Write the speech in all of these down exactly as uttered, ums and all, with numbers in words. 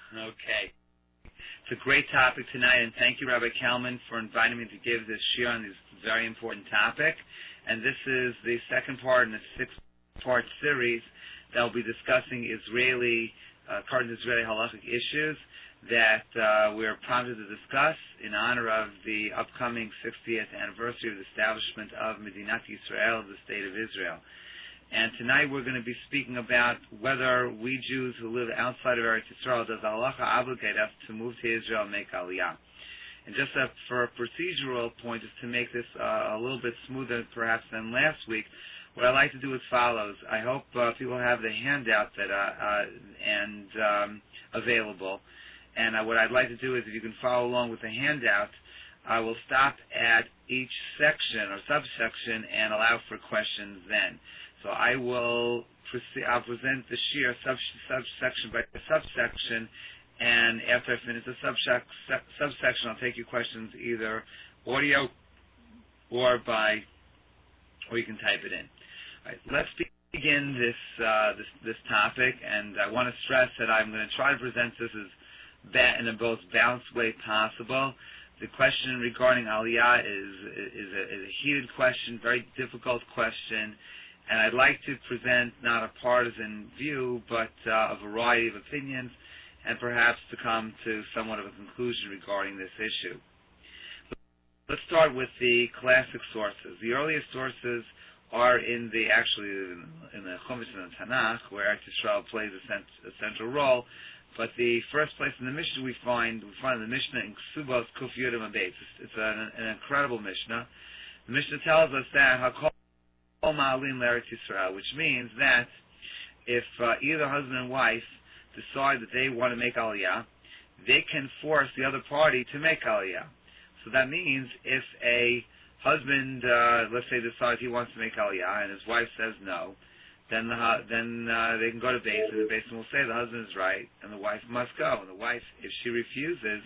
Okay. It's a great topic tonight, and thank you, Rabbi Kalman, for inviting me to give this shiur on this very important topic. And this is the second part in a six-part series that will be discussing Israeli, uh, current Israeli halachic issues that uh, we are prompted to discuss in honor of the upcoming sixtieth anniversary of the establishment of Medinat Yisrael, the State of Israel. And tonight we're going to be speaking about whether we Jews who live outside of Eretz Yisrael, does halacha obligate us to move to Israel and make aliyah. And just a, for a procedural point, just to make this uh, a little bit smoother perhaps than last week, what I'd like to do is follows. I hope uh, people have the handout that uh, uh, and um, available. And uh, what I'd like to do is, if you can follow along with the handout, I will stop at each section or subsection and allow for questions then. So I will proceed, I'll present the shiur sub, subsection by subsection, and after I finish the subsec, subsection, I'll take your questions either audio or by, or you can type it in. All right, let's begin this, uh, this this topic, and I want to stress that I'm going to try to present this as ba- in the most balanced way possible. The question regarding aliyah is is a, is a heated question, very difficult question. And I'd like to present not a partisan view, but uh, a variety of opinions, and perhaps to come to somewhat of a conclusion regarding this issue. Let's start with the classic sources. The earliest sources are in the, actually, in the Chumash and the Tanakh, where Eretz Yisrael plays a, cent- a central role. But the first place in the Mishnah we find, we find the Mishnah in Ksubos Kuf Yudam Abayis. It's an, an incredible Mishnah. The Mishnah tells us that Hakol which means that if uh, either husband and wife decide that they want to make aliyah, they can force the other party to make aliyah. So that means if a husband, uh, let's say, decides he wants to make aliyah and his wife says no, then the, then uh, they can go to Beis, and the Beis will say the husband is right and the wife must go. And the wife, if she refuses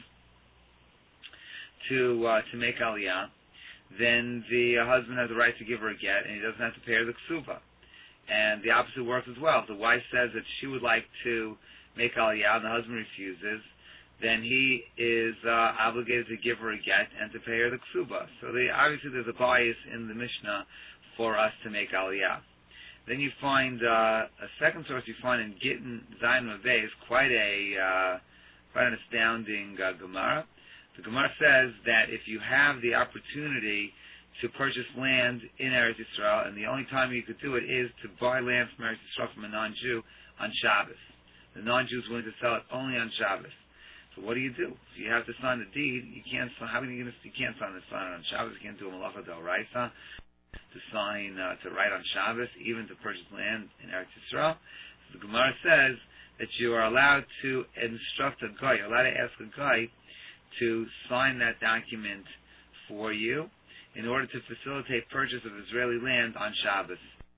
to uh, to make aliyah, then the uh, husband has the right to give her a get, and he doesn't have to pay her the ksuba. And the opposite works as well. If the wife says that she would like to make aliyah and the husband refuses, then he is uh, obligated to give her a get and to pay her the ksuba. So they, obviously there's a bias in the Mishnah for us to make aliyah. Then you find uh, a second source you find in Gittin Zayin Maveh is quite a uh, quite an astounding uh, Gemara. The Gemara says that if you have the opportunity to purchase land in Eretz Yisrael, and the only time you could do it is to buy land from Eretz Yisrael from a non-Jew on Shabbos. The non-Jew is willing to sell it only on Shabbos. So what do you do? If you have to sign the deed, you can't. How are you going to? You can't sign the sign on Shabbos. You can't do a malacha d'oraisa to sign uh, to write on Shabbos, even to purchase land in Eretz Yisrael. So the Gemara says that you are allowed to instruct a guy. You're allowed to ask a guy to sign that document for you in order to facilitate purchase of Israeli land on Shabbos.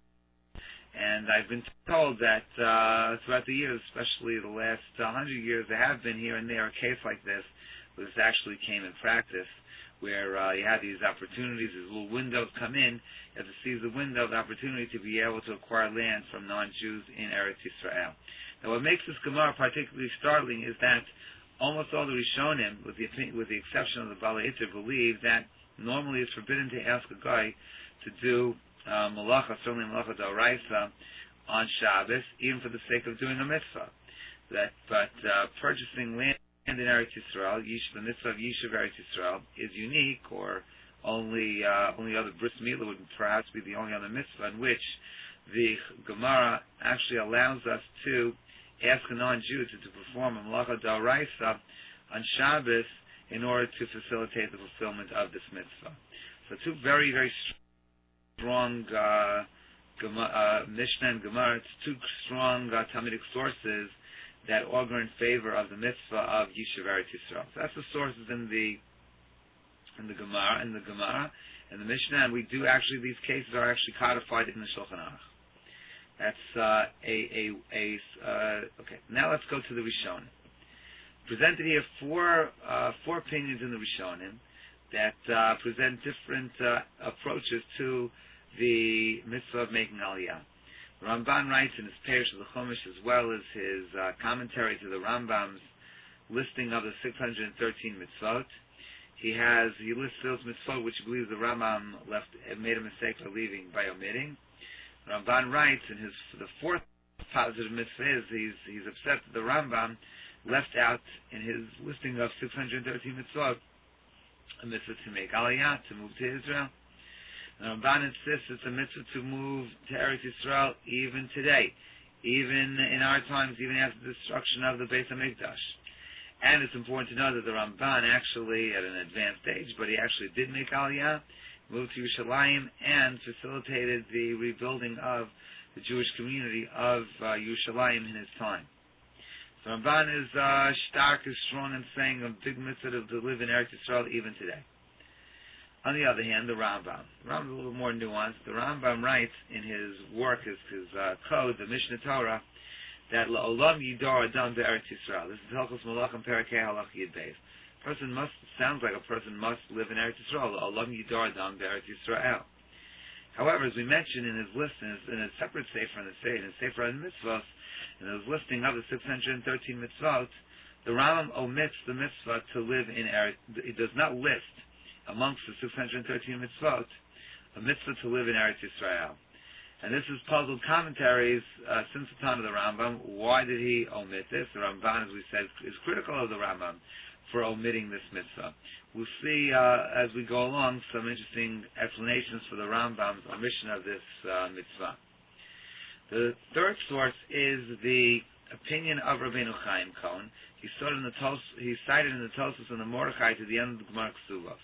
And I've been told that uh, throughout the years, especially the last uh, hundred years, there have been here and there a case like this, where this actually came in practice, where uh, you have these opportunities, these little windows come in, you have to seize the window of the opportunity to be able to acquire land from non-Jews in Eretz Yisrael. Now what makes this Gemara particularly startling is that almost all the Rishonim, with the with the exception of the Baalei Hiter, believe that normally it's forbidden to ask a guy to do uh, malacha, certainly malacha d'oraisa, on Shabbos, even for the sake of doing a mitzvah. That, but uh, purchasing land in Eretz Yisrael, the mitzvah of Yishuv Eretz Yisrael, is unique, or only uh, only other bris milah would perhaps be the only other mitzvah in which the Gemara actually allows us to ask a non-Jew to, to perform a malacha d'oraisa on Shabbos in order to facilitate the fulfillment of this mitzvah. So two very, very strong uh, Gema, uh, Mishnah and Gemara, it's two strong uh, Talmudic sources that augur in favor of the mitzvah of Yishuv Eretz Yisrael. So that's the sources in the in the Gemara, in the Gemara, and the Mishnah, and we do actually, these cases are actually codified in the Shulchan Aruch. That's uh, a, a, a uh, okay. Now let's go to the Rishonim. Presented here four uh, four opinions in the Rishonim that uh, present different uh, approaches to the mitzvah of making aliyah. The Ramban writes in his Perush of the Chumash, as well as his uh, commentary to the Rambam's listing of the six hundred thirteen mitzvot. He has he lists those mitzvot which he believes the Rambam left made a mistake by leaving by omitting. Ramban writes in his the fourth positive mitzvah is he's he's upset that the Rambam left out in his listing of six hundred thirteen mitzvot a mitzvah to make aliyah, to move to Israel. The Ramban insists it's a mitzvah to move to Eretz Yisrael even today, even in our times, even after the destruction of the Beis HaMikdash. And it's important to know that the Ramban actually, at an advanced age, but he actually did make aliyah, moved to Yerushalayim, and facilitated the rebuilding of the Jewish community of uh, Yerushalayim in his time. So Ramban is uh, stark, is strong in saying a big mitzvah to live in Eretz Yisrael even today. On the other hand, the Rambam. The Rambam is a little more nuanced. The Rambam writes in his work, his, his uh, code, the Mishnah Torah, that La'olam Yidor Adam Be'eretz Yisrael. This is Hilchos Malachim Perakei Halach Yid Beis. Person must, sounds like a person must live in Eretz Yisrael. La'olam Yidor Adam Be'eretz Yisrael. However, as we mentioned in his list, in, his, in a separate sefer in the Sefer, in Sefer HaMitzvot, in his listing of the six hundred thirteen mitzvot, the Rambam omits the mitzvah to live in Eretz. It does not list amongst the six hundred thirteen mitzvot, a mitzvah to live in Eretz Yisrael. And this has puzzled commentaries uh, since the time of the Rambam. Why did he omit this? The Ramban, as we said, is critical of the Rambam for omitting this mitzvah. We'll see uh, as we go along some interesting explanations for the Rambam's omission of this uh, mitzvah. The third source is the opinion of Rabbeinu Chaim Cohen. He cited in the Tos, he cited in the Tosfos and the Mordechai to the end of the Gemara Ksuvos.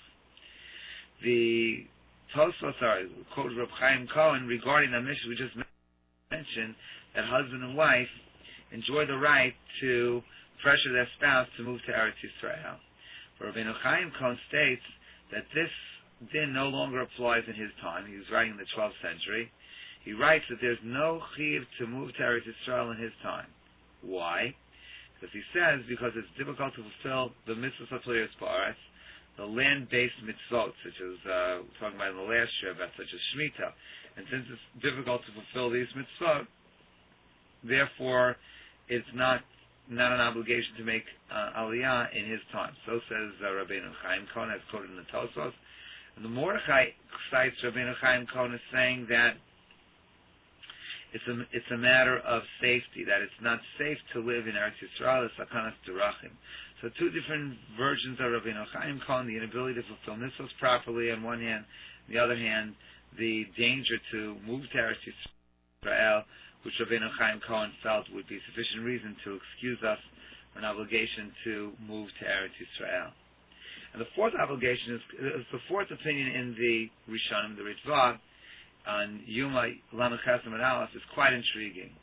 The Tosfos, sorry, quotes Reb Chaim Cohen regarding the mission we just mentioned, that husband and wife enjoy the right to pressure their spouse to move to Eretz Yisrael. But Rabbeinu Chaim Cohen states that this din no longer applies in his time. He was writing in the twelfth century. He writes that there's no chiv to move to Eretz Yisrael in his time. Why? Because he says because it's difficult to fulfill the mitzvahs of Ba'aretz, the land-based mitzvot, such as uh, we're talking about in the last year, about such as Shemitah. And since it's difficult to fulfill these mitzvot, therefore it's not not an obligation to make uh, aliyah in his time. So says uh, Rabbeinu Chaim Cohen, as quoted in the Tosfos. And the Mordechai cites Rabbeinu Chaim Cohen as saying that it's a, it's a matter of safety, that it's not safe to live in Eretz Yisrael, it's sakanas derachim. So two different versions of Rabbeinu Chaim Cohen, the inability to fulfill mitzvahs properly on one hand, on the other hand, the danger to move to Eretz Yisrael, which Rabbeinu Chaim Cohen felt would be sufficient reason to excuse us an obligation to move to Eretz Yisrael. And the fourth obligation is, is the fourth opinion in the Rishonim, the Ritva, on Yuma Lamed Chesed and Aleph, is quite intriguing.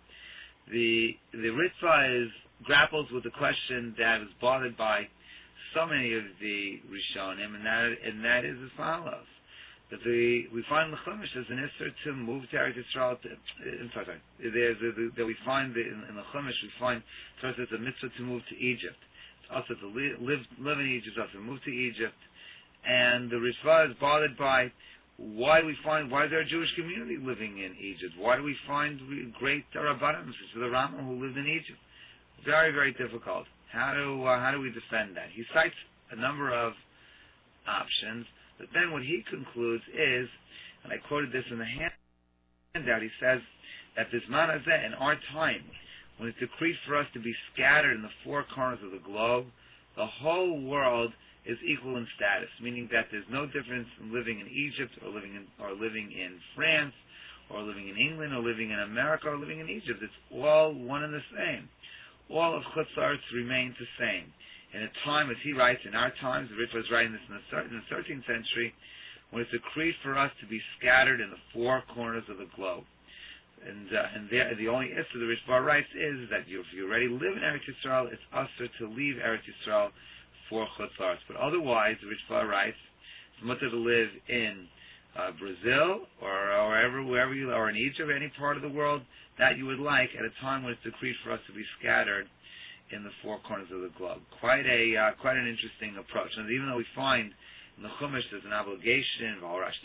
The the Ritva is grapples with the question that is bothered by so many of the Rishonim, and that and that is as follows: that the we find the Chumash as an issur to move to Eretz Yisrael. To, in fact, there's a, the, that we find the, in, in the Chumash we find first it's a mitzvah to move to Egypt. It's also to live live, live in Egypt, also to move to Egypt, and the Ritva is bothered by why we find why is there a Jewish community living in Egypt? Why do we find great Rabbanim such as the Rambam who lived in Egypt? Very, very difficult. How do uh, how do we defend that? He cites a number of options, but then what he concludes is, and I quoted this in the handout, he says that this manazeh in our time, when it's decreed for us to be scattered in the four corners of the globe, the whole world is equal in status, meaning that there's no difference in living in Egypt or living in or living in France or living in England or living in America or living in Egypt. It's all one and the same. All of Chutz La'aretz remains the same. In a time, as he writes, in our times, the Ritva was writing this in the, in the thirteenth century, when it's decreed for us to be scattered in the four corners of the globe. And uh, and there, the only issue the Ritva writes is that you, if you already live in Eretz Yisrael, it's usher to leave Eretz Yisrael for Chutz La'aretz. But otherwise, the Ritva writes, it's mutter to live in uh, Brazil or, or wherever, wherever you are, in Egypt, or any part of the world that you would like, at a time when it's decreed for us to be scattered in the four corners of the globe. Quite a uh, quite an interesting approach. And even though we find in the Chumash there's an obligation,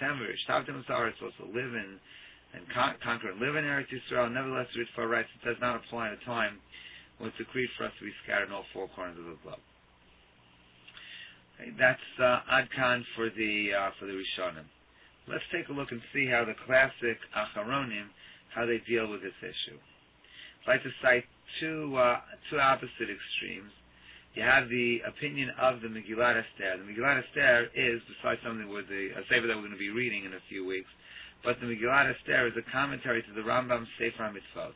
it's also live in and con- conquer and live in Eretz Yisrael, nevertheless the Ritva writes it does not apply at a time was decreed for us to be scattered in all four corners of the globe. Okay, that's uh, Adkan for the uh, for the Rishonim. Let's take a look and see how the classic Acharonim, how they deal with this issue. I'd like to cite two uh, two opposite extremes. You have the opinion of the Megillat Esther. The Megillat Esther is, besides something with the a sefer that we're going to be reading in a few weeks, but the Megillat Esther is a commentary to the Rambam Sefer HaMitzvot.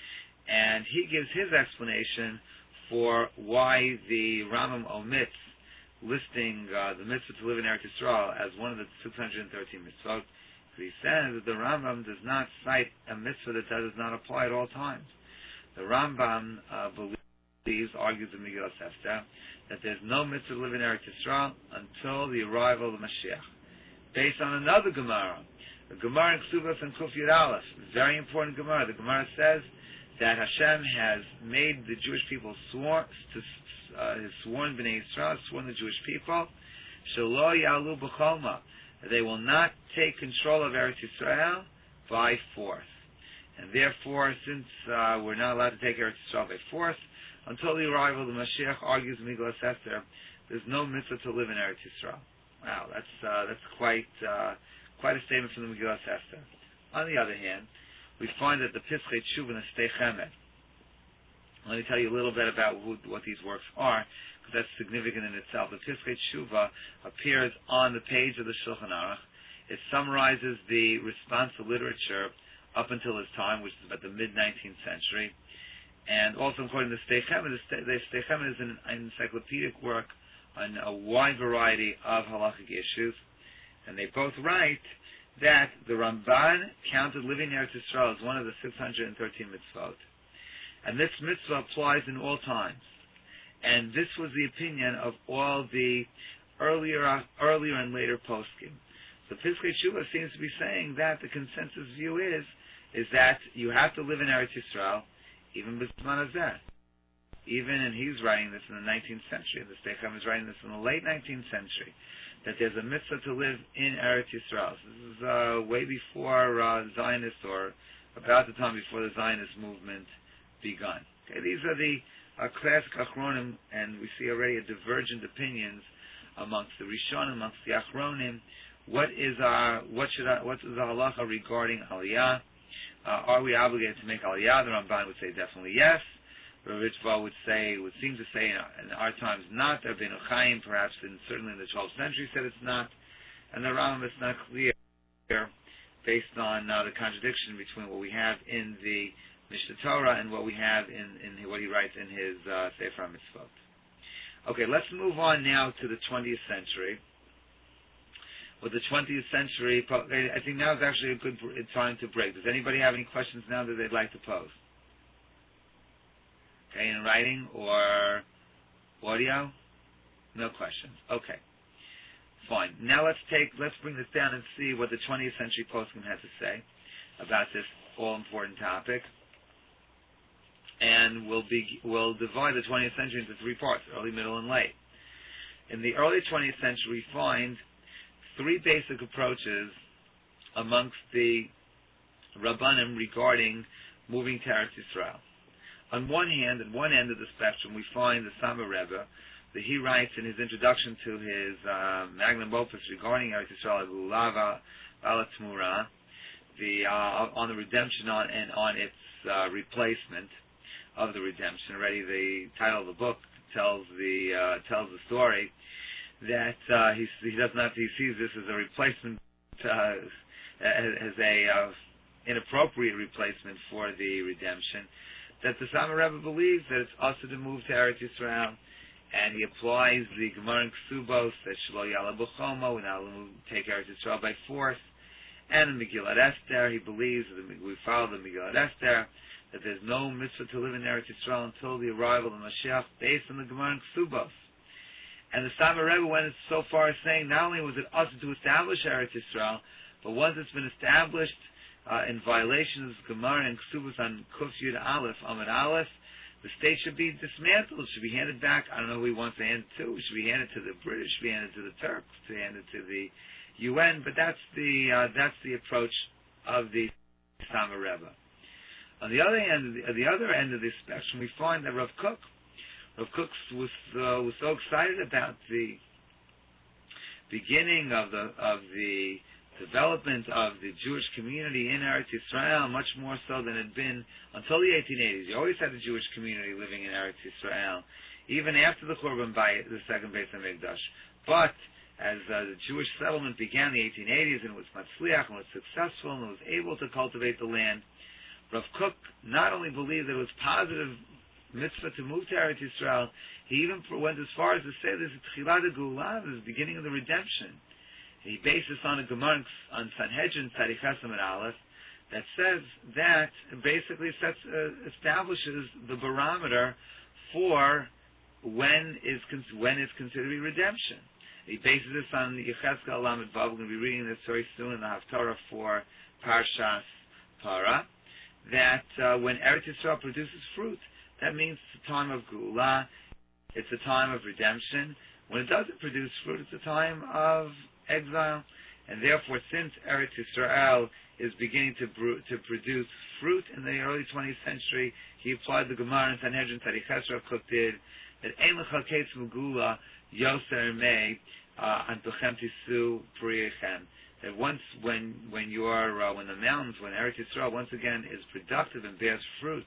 And he gives his explanation for why the Rambam omits listing uh, the mitzvah to live in Eretz Yisrael as one of the six hundred thirteen mitzvot. He says that the Rambam does not cite a mitzvah that does not apply at all times. The Rambam uh, believes, argues in Megillat Esther, that there's no mitzvah to live in Eretz Yisrael until the arrival of the Mashiach. Based on another Gemara, the Gemara in Ksubas and Kuf Yud Aleph, very important Gemara. The Gemara says that Hashem has made the Jewish people sworn to uh, has sworn Bnei Yisrael, sworn the Jewish people, Shelo Yalu B'Cholma, that they will not take control of Eretz Yisrael by force. And therefore, since uh, we're not allowed to take Eretz Yisrael by force, until the arrival of the Mashiach, argues Megillat Esther, there's no mitzvah to live in Eretz Yisrael. Wow, that's uh, that's quite uh, quite a statement from the Megillat Esther. On the other hand, we find that the Pischei Tshuva and the Stei Chemed. Let me tell you a little bit about who, what these works are, because that's significant in itself. The Pischei Tshuva appears on the page of the Shulchan Aruch. It summarizes the response to literature up until his time, which is about the mid-nineteenth century. And also, according to the Stei Chemed, the Stei Chemed is an encyclopedic work on a wide variety of halachic issues. And they both write that the Ramban counted living in Eretz Yisrael as one of the six hundred thirteen mitzvot. And this mitzvah applies in all times. And this was the opinion of all the earlier earlier and later poskim. The Pischei Tshuva seems to be saying that the consensus view is is that you have to live in Eretz Yisrael, even B'zman Hazeh. Even, and he's writing this in the nineteenth century, and the Stei Chemed is writing this in the late nineteenth century, that there's a mitzvah to live in Eretz Yisrael. So this is uh, way before uh, Zionists, or about the time before the Zionist movement begun. Okay, these are the uh, classic Achronim, and we see already a divergent opinions amongst the Rishonim, amongst the Achronim. What is our, what should I, what is the halacha regarding Aliyah? Uh, are we obligated to make Aliyah? The Ramban would say definitely yes. Rav Ritva would say, would seem to say in our, in our times not. Rabbeinu Chaim, perhaps in, certainly in the twelfth century, said it's not. And the Rambam is not clear based on uh, the contradiction between what we have in the Mishnah Torah and what we have in, in what he writes in his uh, Sefer HaMitzvot. Okay, let's move on now to the twentieth century. With the twentieth century, I think now is actually a good time to break. Does anybody have any questions now that they'd like to pose? Okay, in writing or audio? No questions. Okay, fine. Now let's take, let's bring this down and see what the twentieth century poskim had to say about this all-important topic. And we'll be, we'll divide the twentieth century into three parts: early, middle, and late. In the early twentieth century, we find three basic approaches amongst the Rabbanim regarding moving to Eretz Yisrael. On one hand, at one end of the spectrum, we find the Sama Rebbe, that he writes in his introduction to his uh, magnum opus regarding Eretz Yisrael, Lava Balatmura, the uh, on the redemption on and on its uh, replacement of the redemption. Already, the title of the book tells the uh, tells the story that uh, he he does not he sees this as a replacement, uh, as a uh, inappropriate replacement for the redemption. That the Sama Rebbe believes that it's also to move to Eretz Yisrael, and he applies the Gemara in Ksubos that Shelo Yala B'Chomo, we're not allowed to take Eretz Yisrael by force. And in Megillat Esther, he believes that we follow the Megillat Esther, that there's no mitzvah to live in Eretz Yisrael until the arrival of Mashiach, based on the Gemara in Ksubos. And the Sama Rebbe went so far as saying not only was it also to establish Eretz Yisrael, but once it's been established uh, in violation of Gemara and Ksubos on Kuf Yud Aleph, Amud Aleph, the state should be dismantled. It should be handed back. I don't know who he wants to hand it to. It should be handed to the British, should be handed to the Turks, to hand it to the U N. But that's the uh, that's the approach of the Sama Rebbe. On the other end, of the, at the other end of the spectrum, we find that Rav Kook, Rav Kook was uh, was so excited about the beginning of the of the development of the Jewish community in Eretz Yisrael, much more so than it had been until the eighteen eighties. You always had the Jewish community living in Eretz Yisrael, even after the Churban Bayit, the second Beis HaMikdash. But as uh, the Jewish settlement began in the eighteen eighties and was matzliach and was successful and was able to cultivate the land, Rav Kook not only believed that it was positive mitzvah to move to Eretz Yisrael, he even went as far as to say this is Tchilat Geula, this is the beginning of the redemption. He based this on a Gemara on Sanhedrin Tzaddik Chesam and Aleph that says that basically sets, uh, establishes the barometer for when is when is considered to be redemption. He bases this on Yechezkel Lamed Vav. We're going to be reading this very soon in the Haftarah for Parshas Para. That uh, when Eretz Yisrael produces fruit, that means it's a time of Geula, it's a time of redemption. When it doesn't produce fruit, it's a time of exile. And therefore, since Eretz Yisrael is beginning to bru- to produce fruit in the early twentieth century, he applied the Gemara in Sanhedrin Tzaddik Chesam Kook did, that Ein Lecha Keitz Megula Yoser Mei Antochem Tisu Priechem. That once, when when you are uh, when the mountains, when Eretz Yisrael once again is productive and bears fruit,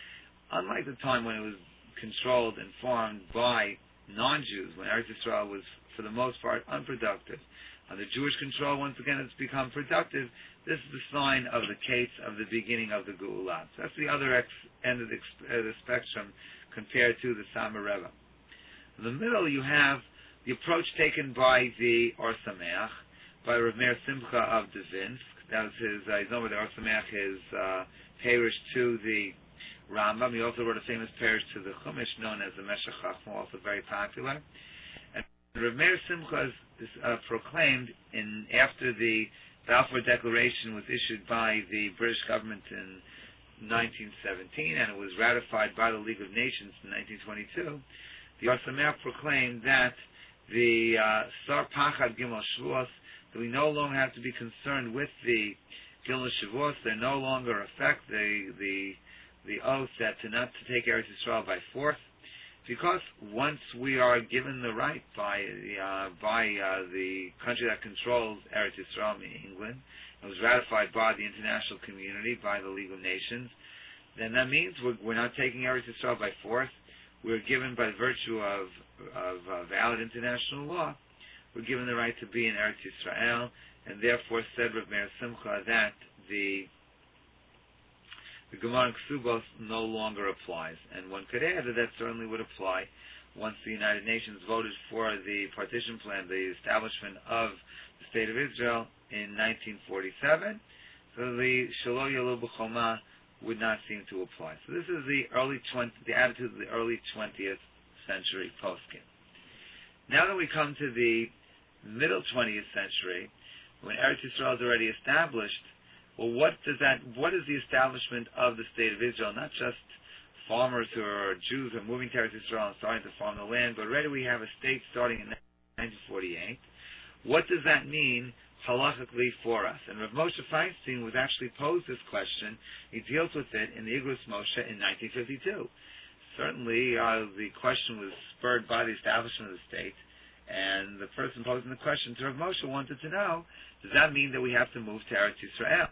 unlike the time when it was controlled and farmed by non-Jews, when Eretz Yisrael was for the most part unproductive, under Jewish control, once again it's become productive. This is the sign of the case of the beginning of the Geula. So that's the other ex- end of the, ex- uh, the spectrum compared to the Samar Rebbe. In the middle, you have the approach taken by the Or Sameach, by Rav Meir Simcha of Dvinsk. That was his, uh, he's known by the Or Sameach, his uh, parish to the Rambam. He also wrote a famous parish to the Chumash, known as the Meshech Chachma, also very popular. And Rav Meir Simcha is uh, proclaimed in after the Balfour Declaration was issued by the British government in nineteen seventeen, and it was ratified by the League of Nations in nineteen twenty-two. The Or Sameach proclaimed that the uh, Sar Pachad Gimel Shavuos, that we no longer have to be concerned with the Gimel Shavuos. They no longer affect the the the oath that to not to take Eretz Yisrael by force, because once we are given the right by uh, by uh, the country that controls Eretz Yisrael, meaning England, it was ratified by the international community, by the League of Nations, then that means we're, we're not taking Eretz Yisrael by force. We're given, by virtue of of uh, valid international law, we're given the right to be in Eretz Yisrael, and therefore said Rav Meir Simcha that the the Gemara in Ksubos no longer applies. And one could add that that certainly would apply once the United Nations voted for the partition plan, the establishment of the State of Israel in nineteen forty-seven. So the Shelo Yalu B'Choma would not seem to apply. So this is the early twenty, the attitude of the early twentieth century poskim. Now that we come to the middle twentieth century, when Eretz Yisrael is already established, well, what does that? What is the establishment of the State of Israel? Not just farmers who are Jews who are moving to Eretz Yisrael and starting to farm the land, but already we have a state starting in nineteen forty-eight. What does that mean halachically for us? And Rav Moshe Feinstein was actually posed this question. He deals with it in the Igros Moshe in nineteen fifty-two. Certainly, uh, the question was spurred by the establishment of the state, and the person posing the question to Rav Moshe wanted to know, does that mean that we have to move to Eretz Yisrael?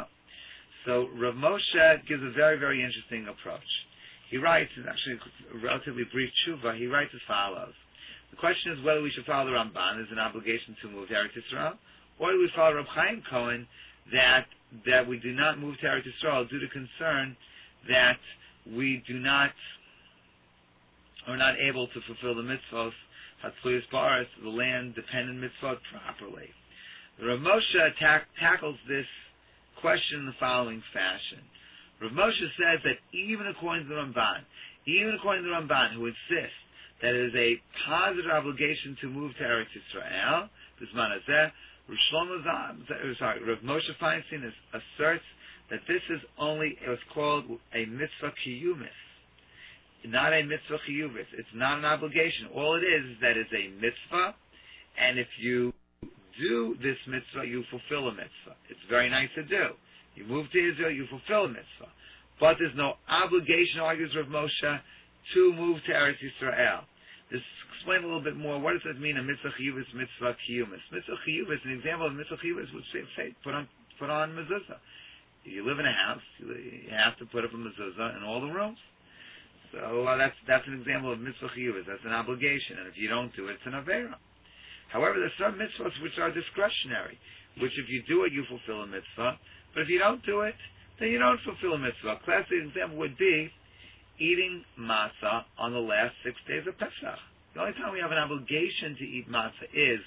So Rav Moshe gives a very, very interesting approach. He writes, it's actually a relatively brief tshuva, he writes as follows. The question is whether we should follow the Ramban as an obligation to move to Eretz Yisrael, or do we follow Reb Chaim Cohen that that we do not move to Eretz Yisrael due to concern that we do not are not able to fulfill the mitzvot Hatzluyas Ba'aretz, the land-dependent mitzvot, properly. Rav Moshe attack, tackles this question in the following fashion. Rav Moshe says that even according to the Ramban, even according to the Ramban, who insists that it is a positive obligation to move to Eretz Yisrael, Bisman Hazeh, Rav Shlomo Zalman, sorry, Rav Moshe Feinstein is, asserts that this is only, it was called a mitzvah kiyumis, not a mitzvah chiyuvis. It's not an obligation. All it is is that it's a mitzvah, and if you do this mitzvah, you fulfill a mitzvah. It's very nice to do. You move to Israel, you fulfill a mitzvah. but there's no obligation, argues Rav Moshe, to move to Eretz Yisrael. This explain a little bit more. What does it mean? A mitzvah chiyuvis, mitzvah kiyumis. Mitzvah chiyuvis, an example of mitzvah chiyuvis would say, say put on put on mezuzah. You live in a house, you have to put up a mezuzah in all the rooms. So uh, that's that's an example of mitzvah chiyuvis. That's an obligation, and if you don't do it, it's an avera. However, there's some mitzvahs which are discretionary, which if you do it, you fulfill a mitzvah. But if you don't do it, then you don't fulfill a mitzvah. A classic example would be eating matzah on the last six days of Pesach. The only time we have an obligation to eat matzah is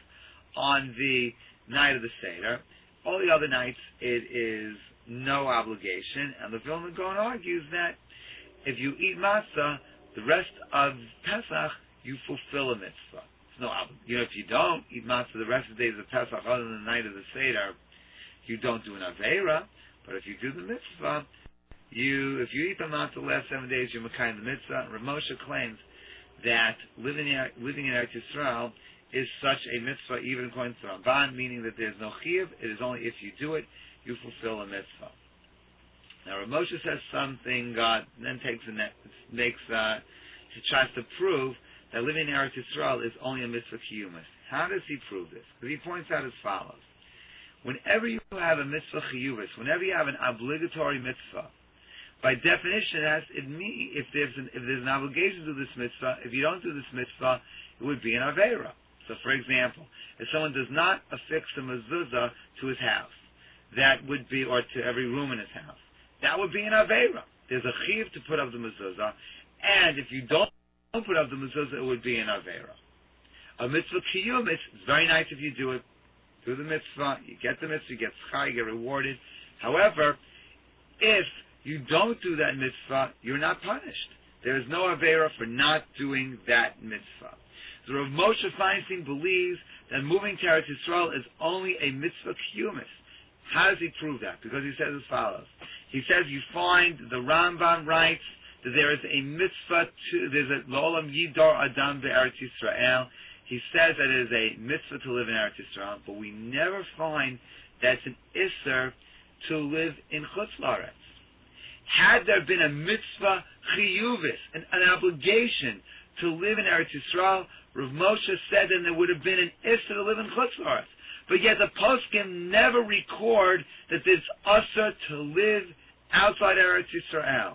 on the night of the Seder. All the other nights, it is no obligation. And the Vilna Gaon argues that if you eat matzah the rest of Pesach, you fulfill a mitzvah. It's no, you know, if you don't eat matzah the rest of the days of Pesach, other than the night of the Seder, you don't do an aveira. But if you do the mitzvah, you if you eat the matzah the last seven days, you're mekayim the mitzvah. Rav Moshe claims that living in, living in Eretz Yisrael is such a mitzvah, even according to Ramban, meaning that there's no chiyuv. It is only if you do it, you fulfill a mitzvah. Now, Rav Moshe says something, uh, then takes a net, makes uh, he tries to prove that living in Eretz Yisrael is only a mitzvah kiyumis. How does he prove this? Because he points out as follows: whenever you have a mitzvah chiyuvis, whenever you have an obligatory mitzvah, by definition, it has, it mean, if there's an if there's an obligation to do this mitzvah, if you don't do this mitzvah, it would be an aveira. So, for example, if someone does not affix a mezuzah to his house, that would be, or to every room in his house, that would be an aveira. There's a chiyuv to put up the mezuzah, and if you don't put up the mezuzah, it would be an aveira. A mitzvah kiyumis, it's very nice if you do it. Do the mitzvah, you get the mitzvah, you get schar, you get rewarded. However, if you don't do that mitzvah, you're not punished. There is no avera for not doing that mitzvah. So Rav Moshe Feinstein believes that moving to Eretz Yisrael is only a mitzvah kiyumis. How does he prove that? Because he says as follows. He says you find the Rambam writes that there is a mitzvah to, there's a L'olam Yidor Adam be'Eretz Yisrael. He says that it is a mitzvah to live in Eretz Yisrael, but we never find that it's an isser to live in Chutz La'aretz. Had there been a mitzvah chiyuvis, an, an obligation to live in Eretz Yisrael, Rav Moshe said then there would have been an issur to live in Chutz La'aretz. But yet the poskim never record that there's usher to live outside Eretz Yisrael.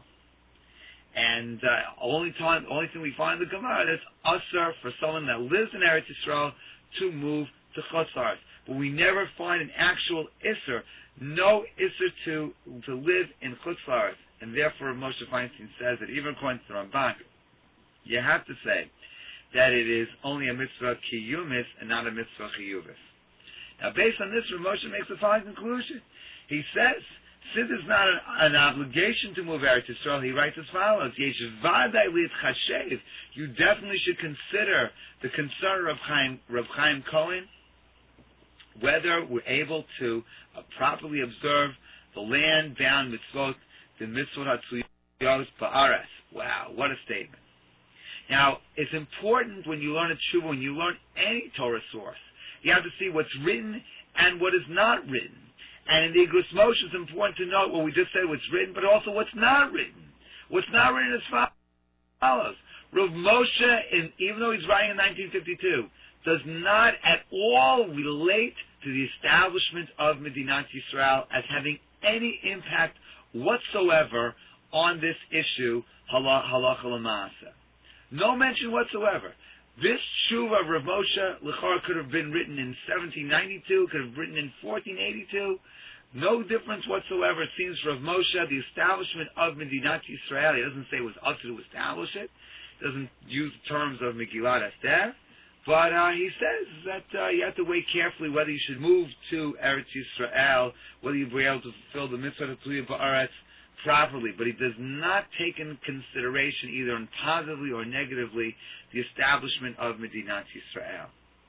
And uh, only time, only thing we find in the Gemara is usher for someone that lives in Eretz Yisrael to move to Chutz La'aretz. But we never find an actual issur, no issur to to live in Chutz La'aretz. And therefore Moshe Feinstein says that even according to the Ramban, you have to say that it is only a mitzvah kiyumis and not a mitzvah chiyuvis. Now based on this, Rav Moshe makes the following conclusion. He says, since it's not an, an obligation to move Eretz Yisrael, he writes as follows: Yesh vaday litchashev. You definitely should consider the concern of Chaim, Rav Chaim Cohen, whether we're able to uh, properly observe the land-bound mitzvot, the mitzvot hatzuyos ba'aretz. Wow, what a statement! Now, it's important when you learn a tshuva, when you learn any Torah source, you have to see what's written and what is not written. And in the Igros Moshe, it's important to note what we just said, what's written, but also what's not written. What's not written is follows. Rav Moshe, in, even though he's writing in nineteen fifty-two, does not at all relate to the establishment of Medinat Yisrael as having any impact whatsoever on this issue, halacha l'maaseh. No mention whatsoever. This tshuva of Rav Moshe L'chor could have been written in seventeen ninety-two, could have written in fourteen eighty-two. No difference whatsoever. It seems Rav Moshe, the establishment of Medinat Yisrael, he doesn't say it was up to establish it. He doesn't use terms of Megillat Esther. But uh, he says that uh, you have to weigh carefully whether you should move to Eretz Yisrael, whether you'll be able to fulfill the mitzvah Tluya Ba'aretz properly. But he does not take into consideration, either positively or negatively, the establishment of Medinat Yisrael.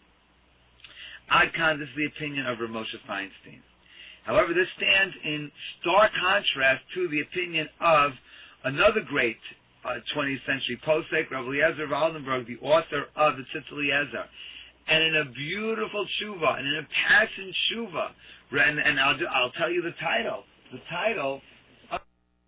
Adkan, this is the opinion of Rav Moshe Feinstein. However, this stands in stark contrast to the opinion of another great uh, twentieth century posek, Rav Eliezer of Oldenburg, the author of the Tzitz Eliezer. And in a beautiful tshuva, and in a passion tshuva, and, and I'll, I'll tell you the title. The title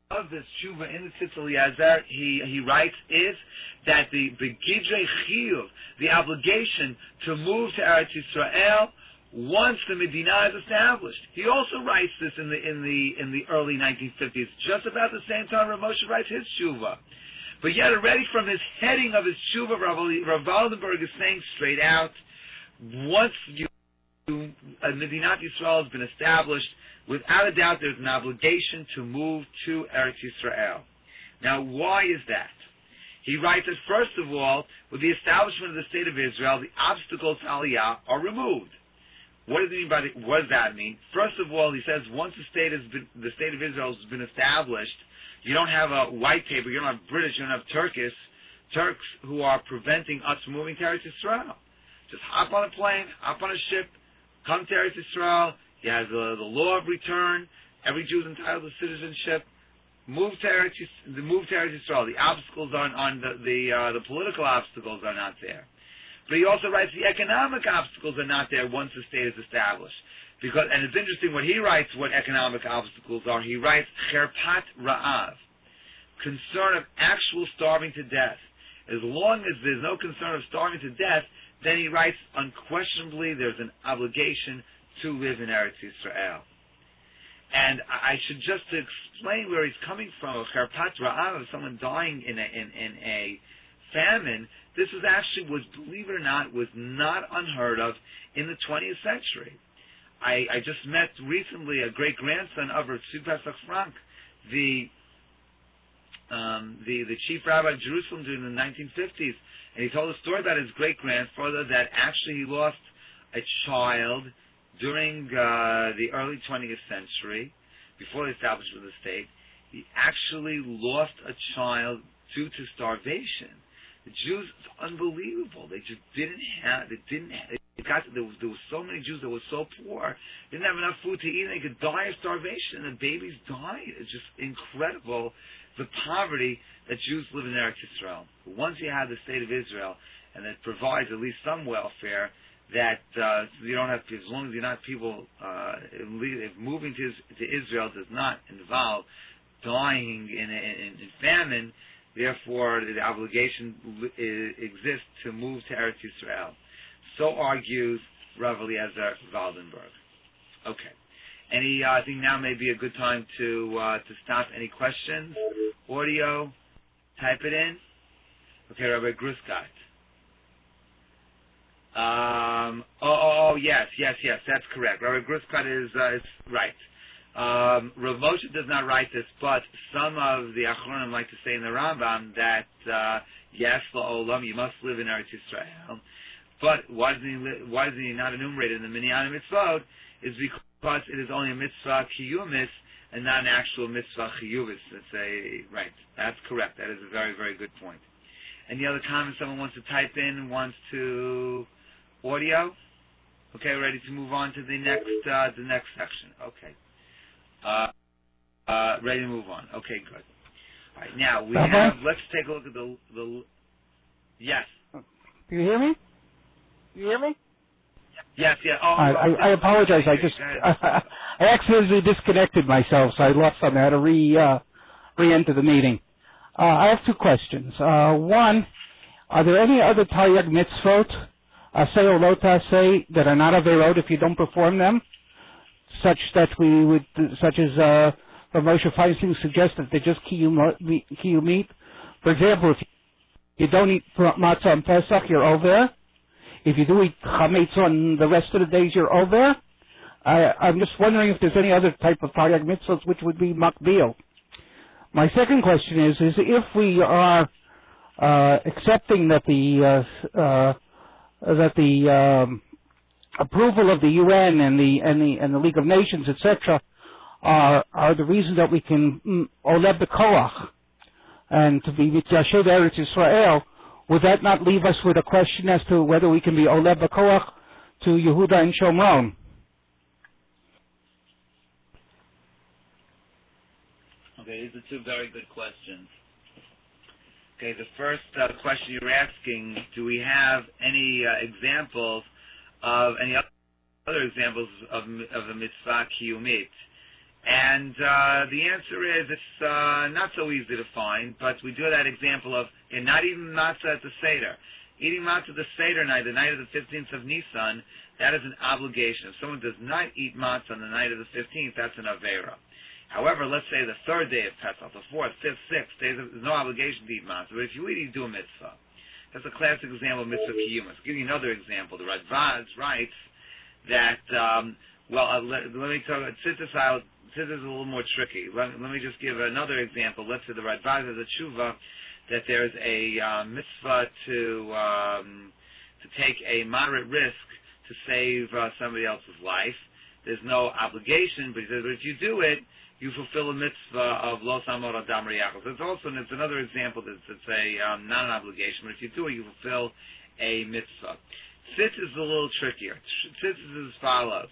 of this tshuva in the Tzitz Eliezer, he he writes, is that the the Gidrei Chiyuv, the obligation to move to Eretz Yisrael once the Medina is established. He also writes this in the in the in the early nineteen fifties, just about the same time Rav Moshe writes his tshuva. But yet, already from his heading of his tshuva, Rav, Rav Waldenberg is saying straight out, once you uh, Medinat Yisrael has been established, without a doubt, there's an obligation to move to Eretz Yisrael. Now, why is that? He writes that, first of all, with the establishment of the State of Israel, the obstacles to Aliyah are removed. What does, he mean by the, what does that mean? First of all, he says, once the state, has been, the state of Israel has been established, you don't have a white paper, you don't have British, you don't have Turkish, Turks who are preventing us from moving to Eretz Yisrael. Just hop on a plane, hop on a ship, come to Eretz Yisrael. He has the, the law of return. Every Jew is entitled to citizenship. Move to Eretz, the move to Eretz Yisrael. The obstacles on, on the the, uh, the political obstacles are not there. But he also writes the economic obstacles are not there once the state is established. Because, and it's interesting what he writes, what economic obstacles are. He writes cherpat ra'av, concern of actual starving to death. As long as there's no concern of starving to death, then he writes, unquestionably, there's an obligation to live in Eretz Yisrael. And I should just explain where he's coming from. Cherpat ra'av, of someone dying in a, in, in a famine, this was actually, was, believe it or not, was not unheard of in the twentieth century. I, I just met recently a great grandson of Rav Tzvi Pesach Frank, the um, the the chief rabbi of Jerusalem during the nineteen fifties, and he told a story about his great grandfather that actually he lost a child during uh, the early twentieth century, before the establishment of the state. He actually lost a child due to starvation. The Jews, it's unbelievable. They just didn't have. They didn't. Have, it got. There was, there was so many Jews that were so poor, didn't have enough food to eat, and they could die of starvation. And the babies died. It's just incredible, the poverty that Jews live in Eretz Yisrael. But once you have the state of Israel, and it provides at least some welfare, that uh, you don't have to, as long as you're not people, uh, if moving to, to Israel does not involve dying in, in, in famine. Therefore, the obligation exists to move to Eretz Yisrael. So argues Rav Eliezer Waldenberg. Okay. Any, uh, I think now may be a good time to uh, to stop. Any questions? Audio? Type it in. Okay, Rabbi Gruskat. Um, oh, oh, oh, yes, yes, yes, that's correct. Rabbi Gruskat is, uh, is right. Um, Rav Moshe does not write this, but some of the Achronim like to say in the Rambam that uh, yes, la'olam, you must live in Eretz Yisrael. But why is he why is he not enumerated in the Minyan Mitzvot? Is because it is only a mitzvah kiyumis and not an actual mitzvah chiyuvis. It's a right. That's correct. That is a very very good point. Any other comments? Someone wants to type in, wants to audio. Okay, ready to move on to the next uh, the next section. Okay. Uh, uh, ready to move on. Okay, good. All right, now we uh-huh. have. Let's take a look at the the. Yes. Do you hear me? Do you hear me? Yes. Yeah. Oh, I, I, I apologize. I just I, I accidentally disconnected myself, so I lost something. I had to re uh, re-enter the meeting. Uh, I have two questions. Uh, one, are there any other Taryag mitzvot, asay or lo tasay, that are not averot if you don't perform them? Such that we would, such as uh, the Moshe Feinstein suggests that they just kiyum meat. For example, if you don't eat matzah on Pesach, you're over. If you do eat chametz on the rest of the days, you're over. I, I'm just wondering if there's any other type of Taryag mitzvahs which would be makbil. My second question is: is if we are uh, accepting that the uh, uh, that the um, approval of the U N and the and the and the League of Nations, et cetera, are are the reason that we can oleb b'koach and to be mitzvah Eretz Yisrael, would that not leave us with a question as to whether we can be oleb b'koach to Yehuda and Shomron? Okay, these are two very good questions. Okay, the first uh, question you're asking: do we have any uh, examples of any other examples of of the mitzvah kiyumit? And uh, the answer is it's uh, not so easy to find, but we do that example of and not even matzah at the Seder. Eating matzah the Seder night, the night of the fifteenth of Nisan, that is an obligation. If someone does not eat matzah on the night of the fifteenth, that's an avera. However, let's say the third day of Pesach, the fourth, fifth, sixth, days, there's no obligation to eat matzah. But if you eat, you do a mitzvah. That's a classic example of mitzvah kiyumas. I'll give you another example. The Radvaz writes that, um, well, uh, let, let me talk about Tzitzis. Tzitzis is a little more tricky. Let, let me just give another example. Let's say the Radvaz has a tshuva that there's a uh, mitzvah to um, to take a moderate risk to save uh, somebody else's life. There's no obligation, but he says, but if you do it, you fulfill a mitzvah of lo samor adam riyachos. It's also it's another example that's it's a um, not an obligation, but if you do it, you fulfill a mitzvah. Tzitz is a little trickier. Tzitz is as follows: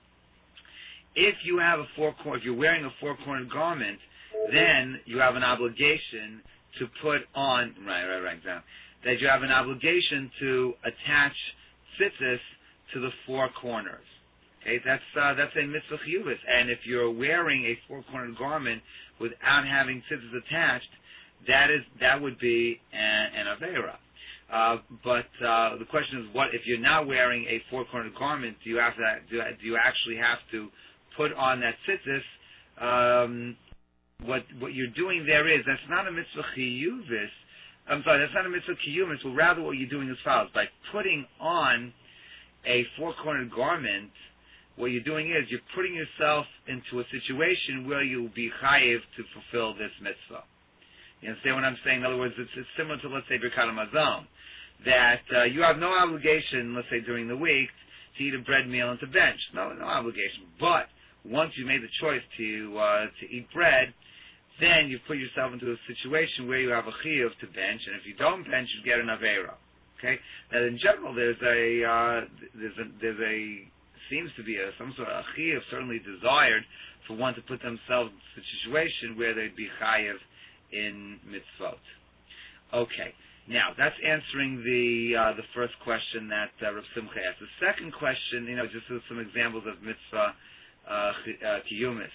if you have a four corner, if you're wearing a four-cornered garment, then you have an obligation to put on right, right, right, down. That you have an obligation to attach tzitzis to the four corners. Okay, that's uh, that's a mitzvah chiyuvus. And if you're wearing a four-cornered garment without having tzitzis attached, that is that would be an, an avera. Uh, but uh, the question is, what if you're not wearing a four-cornered garment? Do you have to do, do you actually have to put on that tzitzis? Um, what what you're doing there is that's not a mitzvah chiyuvus. I'm sorry, that's not a mitzvah kiyumis. Well, rather, what you're doing is follows: by putting on a four-cornered garment, what you're doing is you're putting yourself into a situation where you'll be chayiv to fulfill this mitzvah. You understand what I'm saying? In other words, it's, it's similar to, let's say, Birkat Hamazon, that uh, you have no obligation, let's say, during the week, to eat a bread meal and to bench. No, no obligation. But once you made the choice to uh, to eat bread, then you put yourself into a situation where you have a chiyuv to bench, and if you don't bench, you get an avera. Okay. Now, in general, there's a uh, there's a there's a seems to be a, some sort of chiyuv certainly desired for one to put themselves in a situation where they'd be chayiv in mitzvot. Okay. Now, that's answering the uh, the first question that uh, Rav Simcha asked. The second question, you know, just with some examples of mitzvah uh, kiyumis.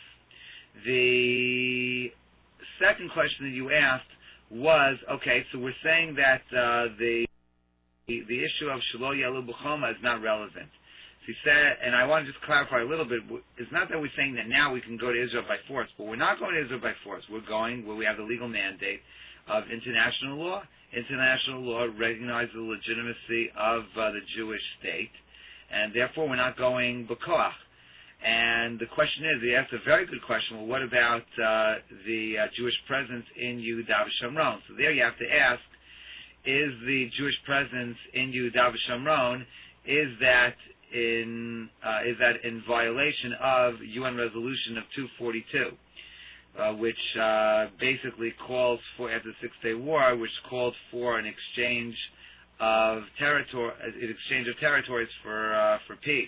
The second question that you asked was, okay, so we're saying that uh, the, the the issue of shelo yalu b'choma is not relevant. So he said, and I want to just clarify a little bit, it's not that we're saying that now we can go to Israel by force, but we're not going to Israel by force. We're going where we have the legal mandate of international law. International law recognizes the legitimacy of uh, the Jewish state, and therefore we're not going b'koach. And the question is, he asked a very good question, well, what about uh, the uh, Jewish presence in Yehuda v'Shamron? So there you have to ask, is the Jewish presence in Yehuda v'Shamron, is that in uh, is that in violation of U N Resolution of two forty-two, uh, which uh, basically calls for, after the Six-Day War, which called for an exchange of territory, an exchange of territories for uh, for peace.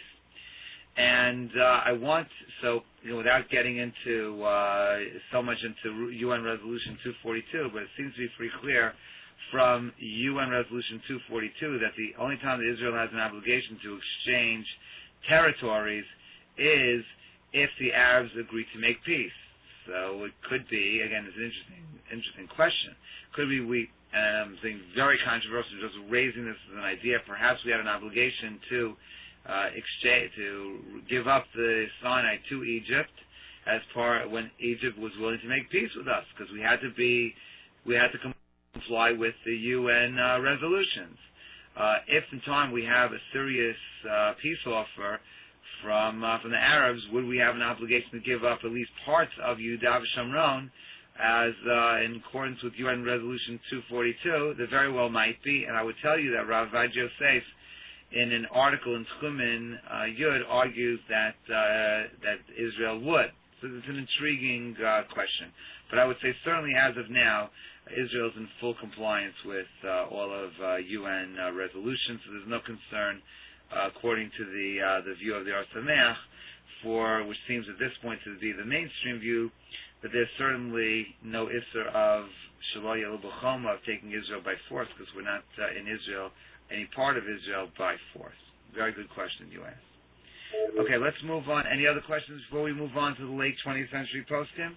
And uh, I want, so you know, without getting into uh, so much into U N Resolution two forty-two, but it seems to be pretty clear from U N Resolution two forty-two that the only time that Israel has an obligation to exchange territories is if the Arabs agree to make peace. So it could be, again, it's an interesting, interesting question. Could be we, and I'm saying very controversial, just raising this as an idea, perhaps we had an obligation to uh, exchange, to give up the Sinai to Egypt as part when Egypt was willing to make peace with us, because we had to be, we had to comply with the U N uh, resolutions. Uh, if in time we have a serious uh, peace offer from uh, from the Arabs, would we have an obligation to give up at least parts of Yehuda v'Shamron as uh, in accordance with U N Resolution two forty-two? There very well might be, and I would tell you that Rav Vad Yosef, in an article in Tchumen uh, Yud, argues that uh, that Israel would. So it's an intriguing uh, question. But I would say certainly as of now, Israel is in full compliance with uh, all of uh, U N uh, resolutions, so there's no concern, uh, according to the uh, the view of the Or Sameach, for which seems at this point to be the mainstream view, that there's certainly no issur of shelo yalu b'choma, of taking Israel by force, because we're not uh, in Israel, any part of Israel by force. Very good question you asked. Okay, let's move on. Any other questions before we move on to the late twentieth century poskim?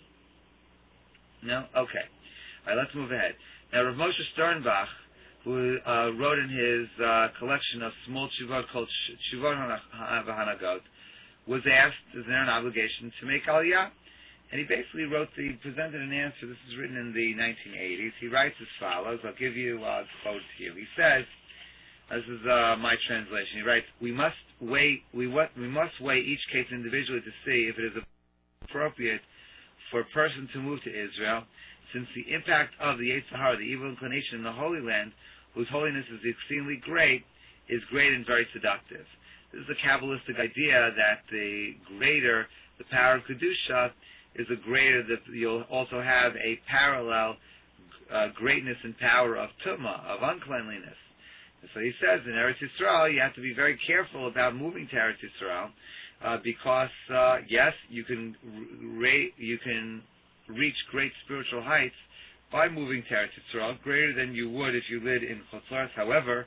No? Okay. All right, let's move ahead. Now, Rav Moshe Sternbach, who uh, wrote in his uh, collection of small tshuvot called Tshuvot Hanagot, was asked, is there an obligation to make aliyah? And he basically wrote, the, he presented an answer. This is written in the nineteen eighties. He writes as follows. I'll give you a uh, quote to you. He says, this is uh, my translation. He writes, we must weigh, we, what, we must weigh each case individually to see if it is appropriate for a person to move to Israel, since the impact of the Yetzer Hara, the evil inclination in the Holy Land, whose holiness is exceedingly great, is great and very seductive. This is a Kabbalistic idea that the greater the power of Kedusha is the greater that you'll also have a parallel uh, greatness and power of Tumah, of uncleanliness. And so he says in Eretz Yisrael, you have to be very careful about moving to Eretz Yisrael, uh, because uh, yes, you can ra- you can reach great spiritual heights by moving to Eretz Yisrael, greater than you would if you lived in Chutz La'aretz. However,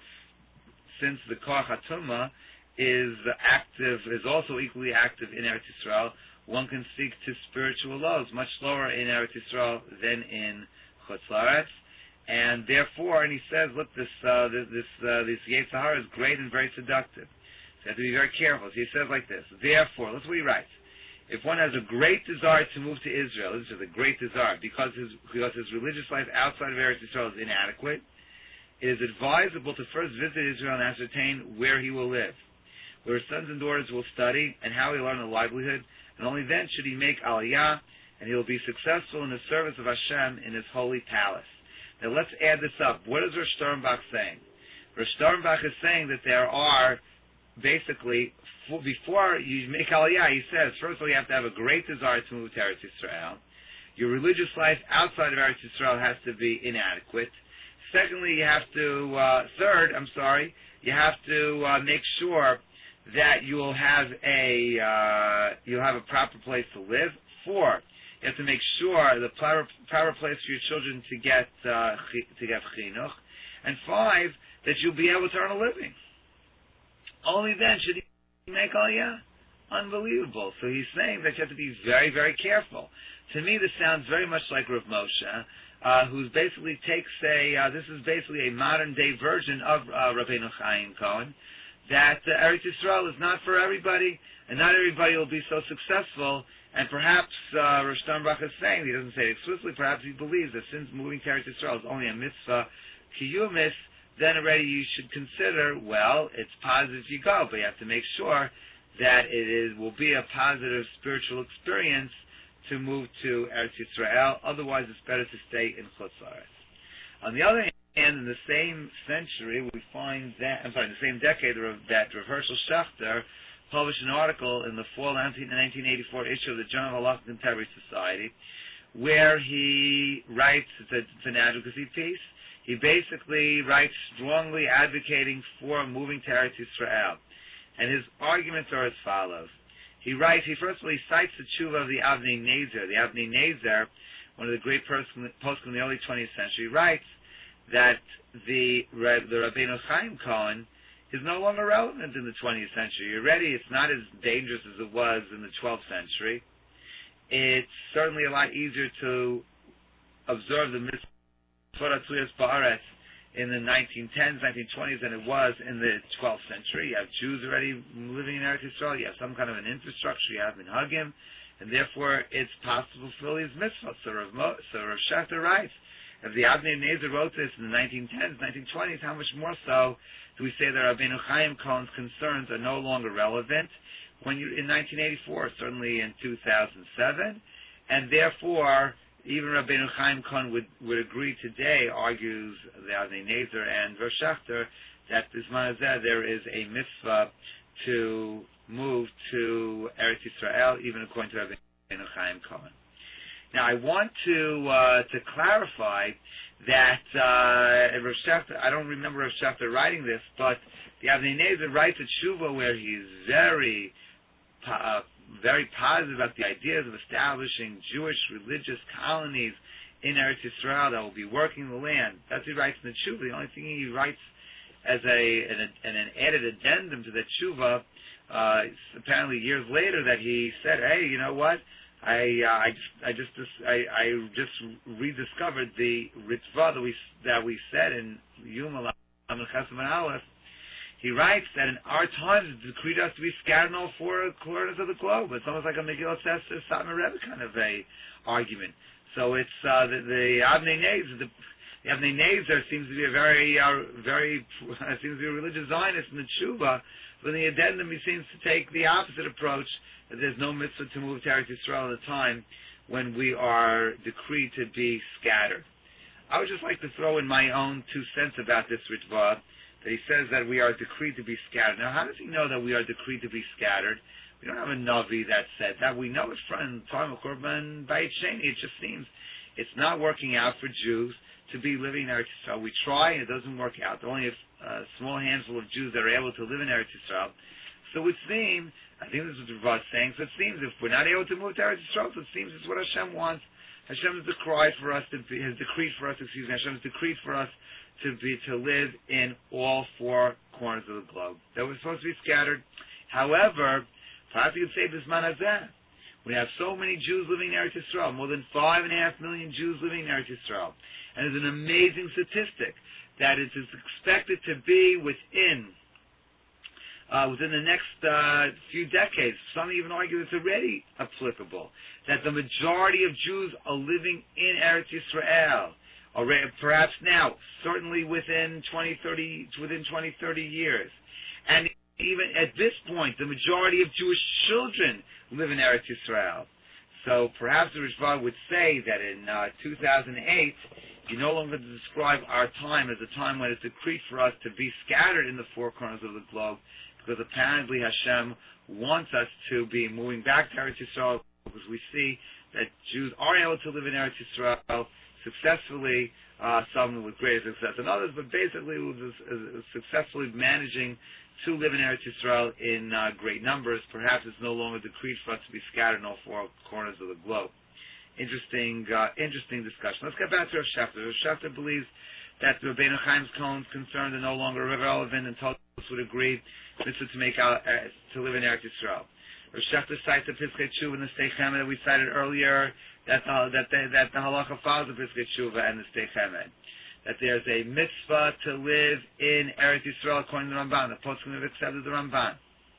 since the Koach HaTumah is active, is also equally active in Eretz Yisrael, one can seek to spiritual lows much lower in Eretz Yisrael than in Chutz La'aretz. And therefore, and he says, look, this uh, this this, uh, this Yetzer Hara is great and very seductive. So you have to be very careful. So he says like this, therefore, that's what he writes. If one has a great desire to move to Israel, this is a great desire, because his, because his religious life outside of Eretz Yisrael is inadequate, it is advisable to first visit Israel and ascertain where he will live, where his sons and daughters will study, and how he will earn a livelihood, and only then should he make aliyah, and he will be successful in the service of Hashem in his holy palace. Now let's add this up. What is Rosh Sternbach saying? Rosh Sternbach is saying that there are, basically, before you make aliyah, he says, first of all, you have to have a great desire to move to Eretz Yisrael. Your religious life outside of Eretz Yisrael has to be inadequate. Secondly, you have to, uh, third, I'm sorry, you have to uh, make sure that you will have a, uh, you'll have a proper place to live. Four, you have to make sure the proper, proper place for your children to get, uh, to get chinuch. And five, that you'll be able to earn a living. Only then should he make aliyah. Unbelievable. So he's saying that you have to be very, very careful. To me, this sounds very much like Rav Moshe, uh, who basically takes a, uh, this is basically a modern-day version of uh, Rabbeinu Chaim Cohen, that uh, Eretz Yisrael is not for everybody, and not everybody will be so successful. And perhaps uh, Rosh Sternbach is saying, he doesn't say it explicitly, perhaps he believes that since moving to Eretz Yisrael is only a mitzvah kiyumis, then already you should consider, well, it's positive you go, but you have to make sure that it is will be a positive spiritual experience to move to Eretz Yisrael. Otherwise, it's better to stay in Chutz La'aretz. On the other hand, in the same century, we find that, I'm sorry, in the same decade, that Rav Hershel Schachter published an article in the fall nineteen eighty-four issue of the Journal of Halachic Contemporary Society, where he writes, it's, a, it's an advocacy piece. He basically writes strongly advocating for moving to Eretz Yisrael. And his arguments are as follows. He writes, he first of all, he cites the tshuva of the Avnei Nezer. The Avnei Nezer, one of the great poskim in the early twentieth century, writes that the, the Rabbeinu Chaim Cohen is no longer relevant in the twentieth century. Already it's not as dangerous as it was in the twelfth century. It's certainly a lot easier to observe the mitzvot atzuyas ba'aretz in the nineteen tens, nineteen twenties than it was in the twelfth century. You have Jews already living in Eretz Yisrael. You have some kind of an infrastructure. You have minhagim, and therefore it's possible for these mitzvot. So Rav, Mo, so Rav Schachter writes, if the Avnei Nezer wrote this in the nineteen tens, nineteen twenties, how much more so do we say that Rabbeinu Chaim Cohen's concerns are no longer relevant when you in nineteen eighty-four, certainly in two thousand seven, and therefore even Rabbeinu Chaim Cohen would, would agree today, argues the Avnei Nezer and Rav Schachter, that bisman hazeh there is a mitzvah to move to Eretz Yisrael, even according to Rabbeinu Chaim Cohen. Now, I want to uh, to clarify that uh, Rav Schachter, I don't remember Rav Schachter writing this, but the Avnei Nezer writes a tshuva where he's very, uh, very positive about the ideas of establishing Jewish religious colonies in Eretz Yisrael that will be working the land. That's what he writes in the tshuva. The only thing he writes as a an, an added addendum to the tshuva uh, apparently years later that he said, "Hey, you know what? I uh, I just I just I, I just rediscovered the ritzvah that we that we said in Yuma Lamed Chesed and Aleph." He writes that in our times it's decreed us to be scattered in all four corners of the globe. It's almost like a Megillah Esther Satmar Rebbe kind of a argument. So it's uh, the, the Avnei Nezer. The, the Avnei Nezer seems to be a very uh, very seems to be a religious Zionist in the Tshuva. But in the addendum, he seems to take the opposite approach. That there's no mitzvah to move to Eretz Yisrael at a time when we are decreed to be scattered. I would just like to throw in my own two cents about this ritzvah. That he says that we are decreed to be scattered. Now, how does he know that we are decreed to be scattered? We don't have a Navi that said that. We know it from time of Korban Bayit Sheni. It just seems it's not working out for Jews to be living in Eretz Yisrael. We try and it doesn't work out. There are only a, a small handful of Jews that are able to live in Eretz Yisrael. So it seems, I think this is what the Rav is saying, so it seems if we're not able to move to Eretz Yisrael, so it seems it's what Hashem wants. Hashem has decreed for us to be, has decreed for us, excuse me, Hashem has decreed for us to be to live in all four corners of the globe. That we're supposed to be scattered. However, perhaps you could say this man hazeh. We have so many Jews living in Eretz Yisrael, more than five and a half million Jews living in Eretz Yisrael. And there's an amazing statistic that it is expected to be within uh, within the next uh, few decades. Some even argue it's already applicable, that the majority of Jews are living in Eretz Yisrael. Or perhaps now, certainly within twenty, thirty, within twenty, thirty years. And even at this point, the majority of Jewish children live in Eretz Yisrael. So perhaps the Rishva would say that in uh, two thousand eight, you no longer describe our time as a time when it's decreed for us to be scattered in the four corners of the globe, because apparently Hashem wants us to be moving back to Eretz Yisrael, because we see that Jews are able to live in Eretz Yisrael successfully, uh, some with greater success than others, but basically was uh, successfully managing to live in Eretz Yisrael in uh, great numbers. Perhaps it's no longer decreed for us to be scattered in all four corners of the globe. Interesting, uh, interesting discussion. Let's get back to Rav Schachter. Rav Schachter believes that the Rabbeinu Chaim's Cohen's concerns are no longer relevant, and Todos would agree this is to make out uh, to live in Eretz Yisrael. Rav Schachter cites the Piskei Tshuva and the Stei Chemed that we cited earlier. That the, that the, that the halacha follows the Piskei Tshuva and the Stei Chemed. That there's a mitzvah to live in Eretz Yisrael according to the Ramban. The Poskim have accepted the Ramban.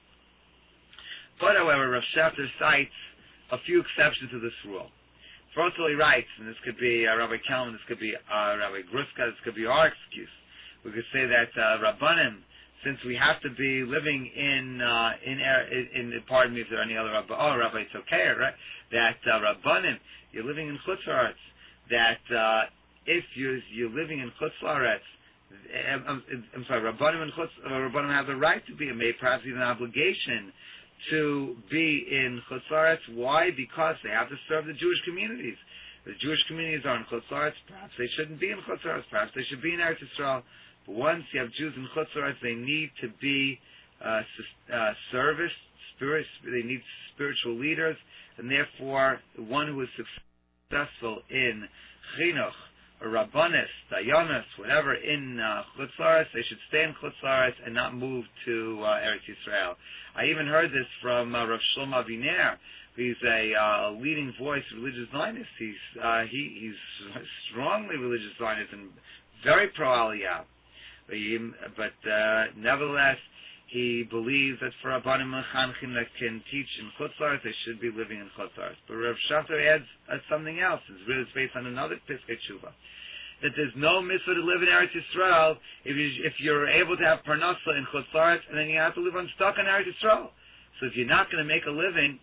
But however, Rav Schachter cites a few exceptions to this rule. First of all, he writes, and this could be uh, Rabbi Kalman, this could be uh, Rabbi Gruska, this could be our excuse. We could say that uh, Rabbanim, since we have to be living in uh, in, in in pardon me if there are any other Rabbi, oh Rabbi it's okay, right? That uh, Rabbanim, you're living in Chutz La'aretz, that uh, if you're you're living in Chutz La'aretz, I'm, I'm sorry, Rabbanim and Chutz, uh, Rabbanim have the right to be, and may perhaps even an obligation to be in Chutz La'aretz. Why? Because they have to serve the Jewish communities. The Jewish communities are in Chutz La'aretz. Perhaps they shouldn't be in Chutz La'aretz. Perhaps they should be in Eretz Yisrael. But once you have Jews in Chutz La'aretz, they need to be uh, uh, service, spirit. They need spiritual leaders, and therefore, one who is successful in chinuch, or rabbanis, dayanis, whatever, in uh, Chutz La'aretz, they should stay in Chutz La'aretz and not move to uh, Eretz Yisrael. I even heard this from uh, Rav Shlomo Aviner. He's a uh, leading voice of religious Zionist. He's uh, he, he's strongly religious Zionist and very pro Aliyah. But, he, but uh, nevertheless, he believes that for Rabbanim Mechanchim that can teach in Chutz La'aretz, they should be living in Chutz La'aretz. But Rav Schachter adds uh, something else. It's really based on another Piskei Tshuva. That there's no mitzvah to live in Eretz Yisrael if, you, if you're able to have parnasa in Chutz La'aretz, and then you have to live unstuck in Eretz Yisrael. So if you're not going to make a living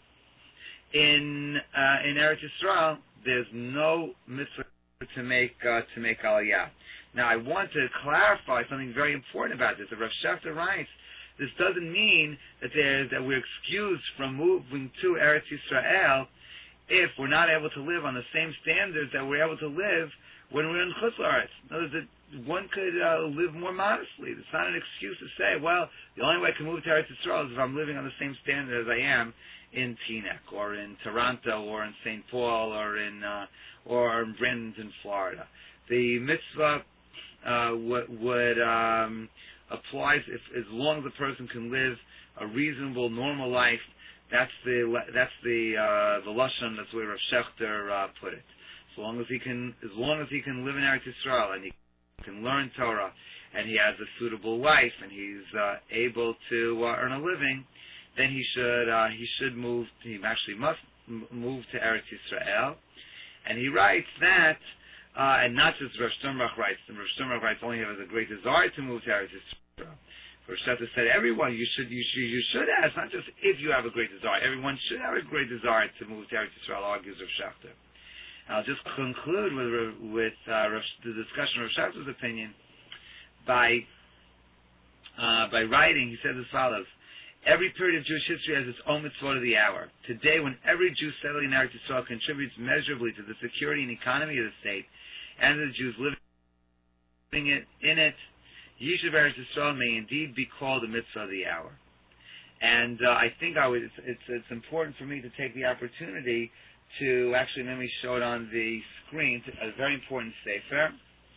in uh, in Eretz Yisrael, there's no mitzvah to make uh, to make Aliyah. Now, I want to clarify something very important about this. The Rav Schachter writes, this doesn't mean that there that we're excused from moving to Eretz Yisrael if we're not able to live on the same standards that we're able to live when we're in Chutz La'aretz. In other words, that one could uh, live more modestly. It's not an excuse to say, well, the only way I can move to Eretz Yisrael is if I'm living on the same standard as I am in Teaneck, or in Toronto, or in Saint Paul, or in uh, or in Bradenton, Florida. The mitzvah uh, would would, um, applies if, as long as a person can live a reasonable, normal life. That's the that's the uh, the lashon. That's where Rav Shechter uh, put it. As long as he can, as long as he can live in Eretz Yisrael and he can learn Torah, and he has a suitable wife, and he's uh, able to uh, earn a living, then he should uh, he should move. He actually must m- move to Eretz Yisrael. And he writes that, uh, and not just Rav Sternbach writes. And Rav Sternbach writes only has a great desire to move to Eretz Yisrael. Rav Shechter said, everyone, you should, you should, you should ask, not just if you have a great desire. Everyone should have a great desire to move to Eretz Yisrael, argues Rav Shechter. And I'll just conclude with with uh, Rav, the discussion of Rav Shechter's opinion by uh, by writing. He says as follows: every period of Jewish history has its own mitzvot of the hour. Today, when every Jew settling in Eretz Yisrael contributes measurably to the security and economy of the state, and the Jews living it, in it, Yishuv Eretz Yisrael may indeed be called a mitzvah of the hour. And uh, I think I would, it's, it's, it's important for me to take the opportunity to actually, let me show it on the screen, a very important sefer.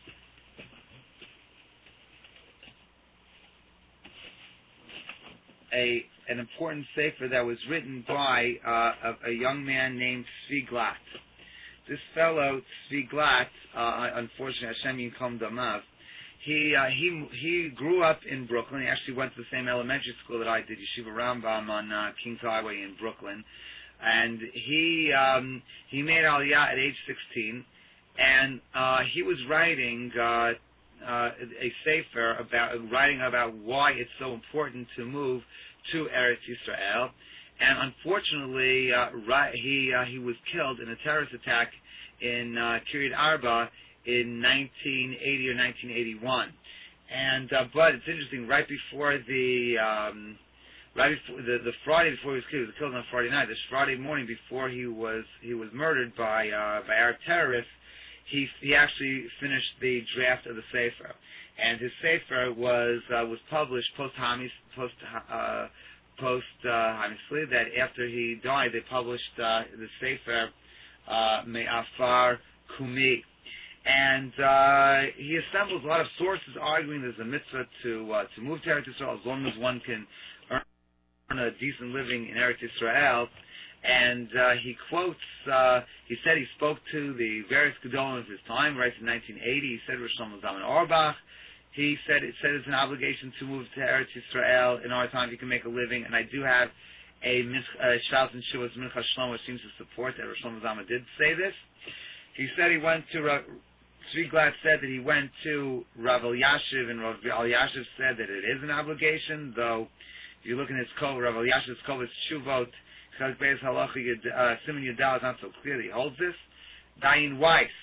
A, an important sefer that was written by uh, a, a young man named Tzvi Glatt. This fellow, Tzvi Glatt, uh, unfortunately, Hashem Yinkom Damav, he, uh, he, he grew up in Brooklyn. He actually went to the same elementary school that I did, Yeshiva Rambam on uh, Kings Highway in Brooklyn. And he, um, he made Aliyah at age sixteen, and uh, he was writing uh, uh, a sefer about, writing about why it's so important to move to Eretz Yisrael. And unfortunately, uh, right, he uh, he was killed in a terrorist attack in uh, Kiryat Arba in nineteen eighty or nineteen eighty-one. And uh, but it's interesting. Right before the um, right before the, the Friday before he was killed, he was killed on Friday night. This Friday morning before he was he was murdered by uh, by Arab terrorists, he he actually finished the draft of the sefer. And his sefer was uh, was published post Hamis post uh, post Hamisli. That after he died, they published uh, the sefer uh, Me'afar Kumi, and uh, he assembles a lot of sources arguing there's a mitzvah to uh, to move to Eretz Yisrael as long as one can earn a decent living in Eretz Yisrael. And uh, he quotes. Uh, he said he spoke to the various gedolim of his time. Right in nineteen eighty, he said Rosh Shlomo Zalman Auerbach. He said it said it's an obligation to move to Eretz Yisrael in our time if you can make a living, and I do have a Shalos and Shuvos Mincha Shlomo which seems to support that Rosh Shlomo Zalman did say this. He said he went to Rav Tzvi Glatt said that he went to Rav Elyashiv, and Rav Elyashiv said that it is an obligation. Though if you look in his code, Rav Elyashiv's code is Shuvot Chazak Beis Halacha Siman Yudal is not so clear that he holds this. Dayan Weiss.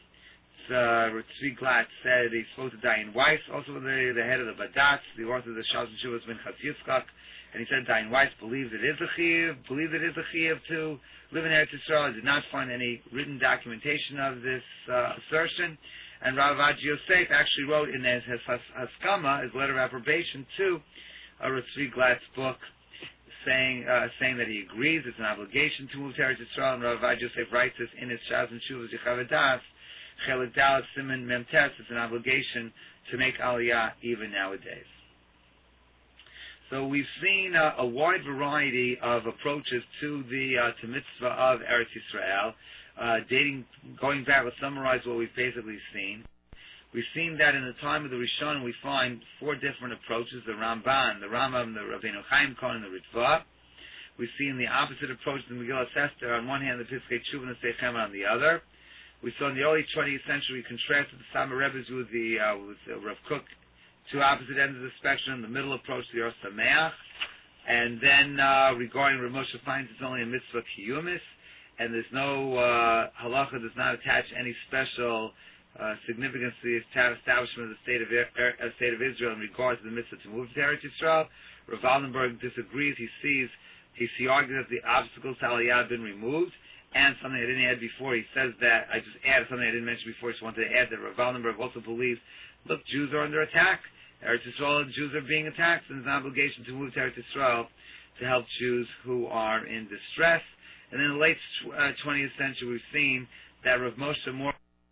Uh, Tzvi Glatt said he spoke to Dayan Weiss, also the, the head of the Badatz, the author of the Shalos and Shuvos Minchas Yitzchak, and he said Dayan Weiss believes it is a chiyuv, believes it is a chiyuv to live in Eretz Yisrael. I did not find any written documentation of this uh, assertion. And Rav Avad Yosef actually wrote in his, his Haskama, his letter of approbation to uh, Tzvi Glatt's book, saying uh, saying that he agrees it's an obligation to move to Eretz Yisrael. And Rav Avad Yosef writes this in his Shalos and Shuvos Yichavadas. Chelik Dalet Siman Mem Tes, it's an obligation to make Aliyah even nowadays. So we've seen uh, a wide variety of approaches to the uh, to mitzvah of Eretz Yisrael, uh, dating going back. Let's summarize what we've basically seen. We've seen that in the time of the Rishon we find four different approaches: the Ramban, the Rambam, the Rabbeinu Chaim Cohen, and the Ritva. We've seen the opposite approach in the Megillas Esther on one hand, the Piskei Tshuva and the Seichem on the other. We saw in the early twentieth century, we contrasted the Sama Rebbe's with the uh, with uh, Rav Kook, two opposite ends of the spectrum. The middle approach to the Or Sameach, and then uh, regarding Rav Moshe finds it's only a mitzvah kiyumis, and there's no uh, halacha does not attach any special uh, significance to the establishment of the state of uh, state of Israel in regard to the mitzvah to move to Eretz Yisrael. Rav Wallenberg disagrees. He sees he, he argues that the obstacles to Aliyah have been removed. And something I didn't add before, he says that, I just added something I didn't mention before, I just wanted to add that Rav Wallenberg also believes, look, Jews are under attack. Eretz Yisrael, Jews are being attacked, and there's an obligation to move to Eretz Yisrael to help Jews who are in distress. And in the late uh, twentieth century, we've seen that Rav Moshe more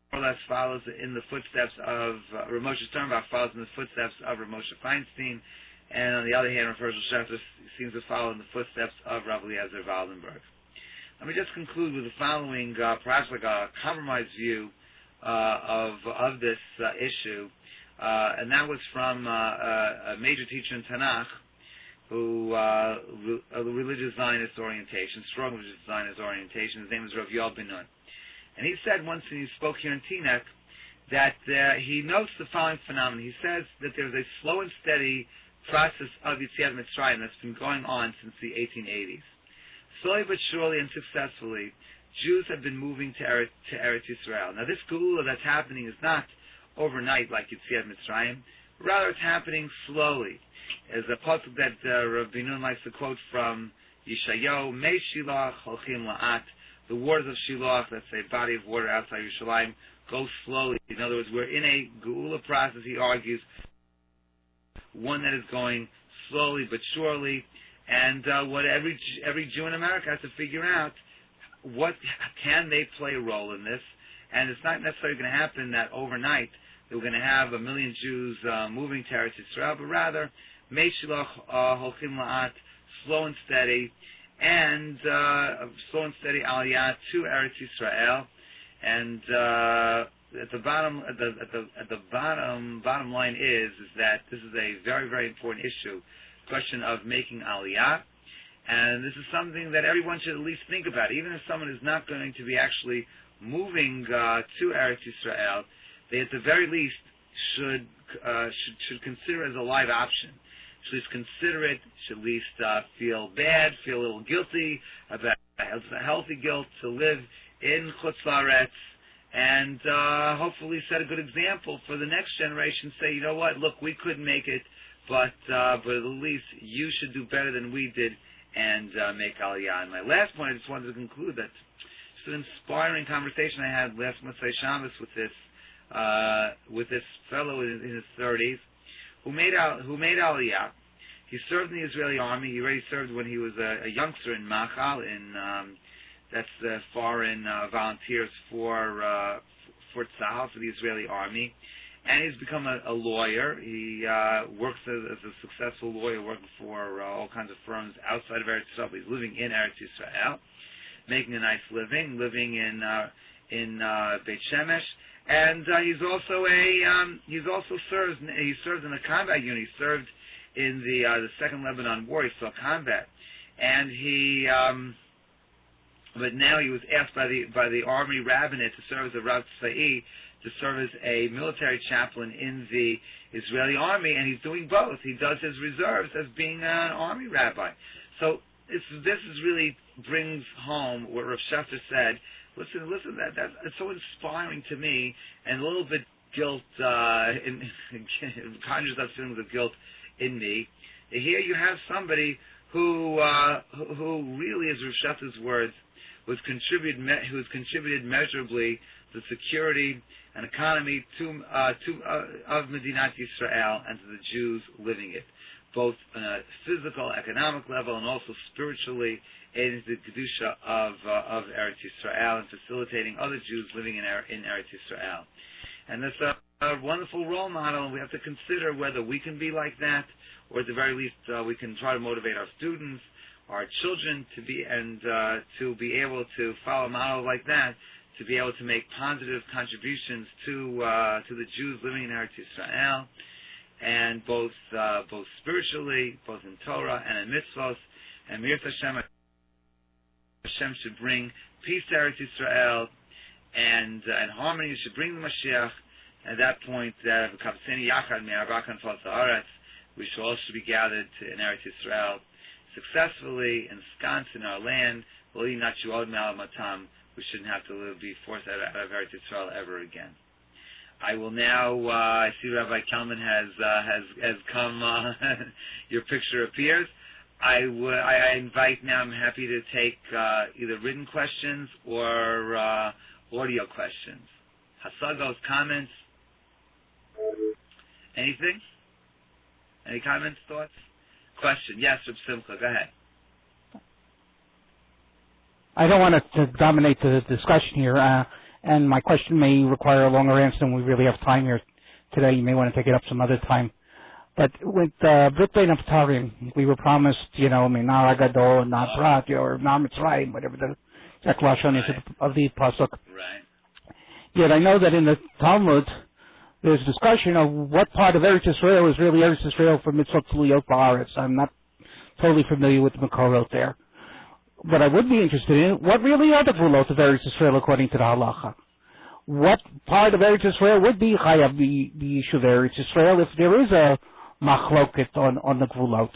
or less follows in the footsteps of uh, Rav Moshe Sternbach follows in the footsteps of Rav Moshe Feinstein, and on the other hand, Rav Hershel Schachter seems to follow in the footsteps of Rav Eliezer Waldenberg. Let me just conclude with the following, uh, perhaps like a compromise view uh, of of this uh, issue, uh, and that was from uh, a, a major teacher in Tanakh, who uh, re- a religious Zionist orientation, strong religious Zionist orientation. His name is Rav Yoel Ben-Nun. And he said once when he spoke here in Teaneck that uh, he notes the following phenomenon. He says that there's a slow and steady process of Yetziat Mitzrayim that's been going on since the eighteen eighties. Slowly but surely and successfully, Jews have been moving to Eretz, to Eretz Yisrael. Now this Geula that's happening is not overnight like Yetziat Mitzrayim. Rather, it's happening slowly. As a pasuk that uh, Rav Ben-Nun likes to quote from Yeshayahu, Mei Shilach Holchim La'at, the waters of Shiloach, that's a body of water outside Yerushalayim, go slowly. In other words, we're in a Geula process, he argues, one that is going slowly but surely, and uh, what every every Jew in America has to figure out, what can they play a role in this? And it's not necessarily going to happen that overnight that we're going to have a million Jews uh, moving to Eretz Yisrael, but rather, Mei Shilach Holchim La'at, slow and steady, and uh, slow and steady aliyah to Eretz Yisrael, and uh, at the bottom, at the at the at the bottom bottom line is is that this is a very very important issue, question of making aliyah, and this is something that everyone should at least think about. Even if someone is not going to be actually moving uh, to Eretz Yisrael, they at the very least should uh, should should consider it as a live option. Should at least consider it, should at least uh, feel bad, feel a little guilty about a healthy guilt to live in Chutz La'aretz, and uh, hopefully set a good example for the next generation. Say, you know what, look, we couldn't make it, but uh, but at least you should do better than we did and uh, make Aliyah. And my last point, I just wanted to conclude that it's an inspiring conversation I had last Motzei Shabbos with this uh, with this fellow in, in his thirties who made out who made Aliyah. He served in the Israeli army. He already served when he was a, a youngster in Machal, in um, that's the foreign uh, volunteers for uh, for Tzahal, for the Israeli army, and he's become a, a lawyer. He uh, works as, as a successful lawyer, working for uh, all kinds of firms outside of Eretz Yisrael. He's living in Eretz Yisrael, making a nice living, living in uh, in uh, Beit Shemesh, and uh, he's also a um, he's also serves he served in the combat unit. He served in the uh, the Second Lebanon War. He saw combat, and he um, but now he was asked by the by the army rabbinate to serve as a Rav Tzvai, to serve as a military chaplain in the Israeli army, and he's doing both. He does his reserves as being an army rabbi. So this this is really brings home what Rav Schachter said. Listen, listen, that that it's so inspiring to me, and a little bit guilt uh, in, conjures up feelings of guilt in me. Here you have somebody who uh, who, who really, as Rav Schachter's words, was contributed me- who's contributed measurably to the security and economy to uh, to uh, of Medinat Yisrael and to the Jews living it, both on a physical, economic level, and also spiritually, in the kedusha of uh, of Eretz Yisrael and facilitating other Jews living in er- in Eretz Yisrael. And that's a, a wonderful role model, and we have to consider whether we can be like that, or at the very least, uh, we can try to motivate our students, our children, to be and uh, to be able to follow a model like that, to be able to make positive contributions to uh, to the Jews living in Eretz Yisrael, and both uh, both spiritually, both in Torah and in mitzvos. And Mir Hashem, Hashem should bring peace to Eretz Yisrael, and uh, and harmony should bring the Mashiach. At that point, uh, we shall also be gathered to, in Eretz Yisrael successfully, ensconced in our land. We shouldn't have to live, be forced out of, out of Eretz Yisrael ever again. I will now. Uh, I see Rabbi Kalman has uh, has has come. Uh, your picture appears. I, w- I invite now. I'm happy to take uh, either written questions or uh, audio questions. Hasagos, comments, anything? Any comments, thoughts? Question? Yes, Reb Simcha. Go ahead. I don't want to dominate the discussion here. Uh, And my question may require a longer answer than we really have time here today. You may want to take it up some other time. But with uh, Brit Bein Avtarim, we were promised, you know, Minar Agadol, Nar Prat, or Nar Mitzrayim, whatever the exact lashon is of the pasuk. Right. Yet I know that in the Talmud, there's discussion of what part of Eretz Yisrael is really Eretz Yisrael for Mitzvot Tluyot Ba'aretz. I'm not totally familiar with the Makorot there. But I would be interested in what really are the Gvulot of Eretz Yisrael according to the Halacha. What part of Eretz Yisrael would be Chayav the the Yishuv Eretz Yisrael if there is a machloket on, on the Gvulot?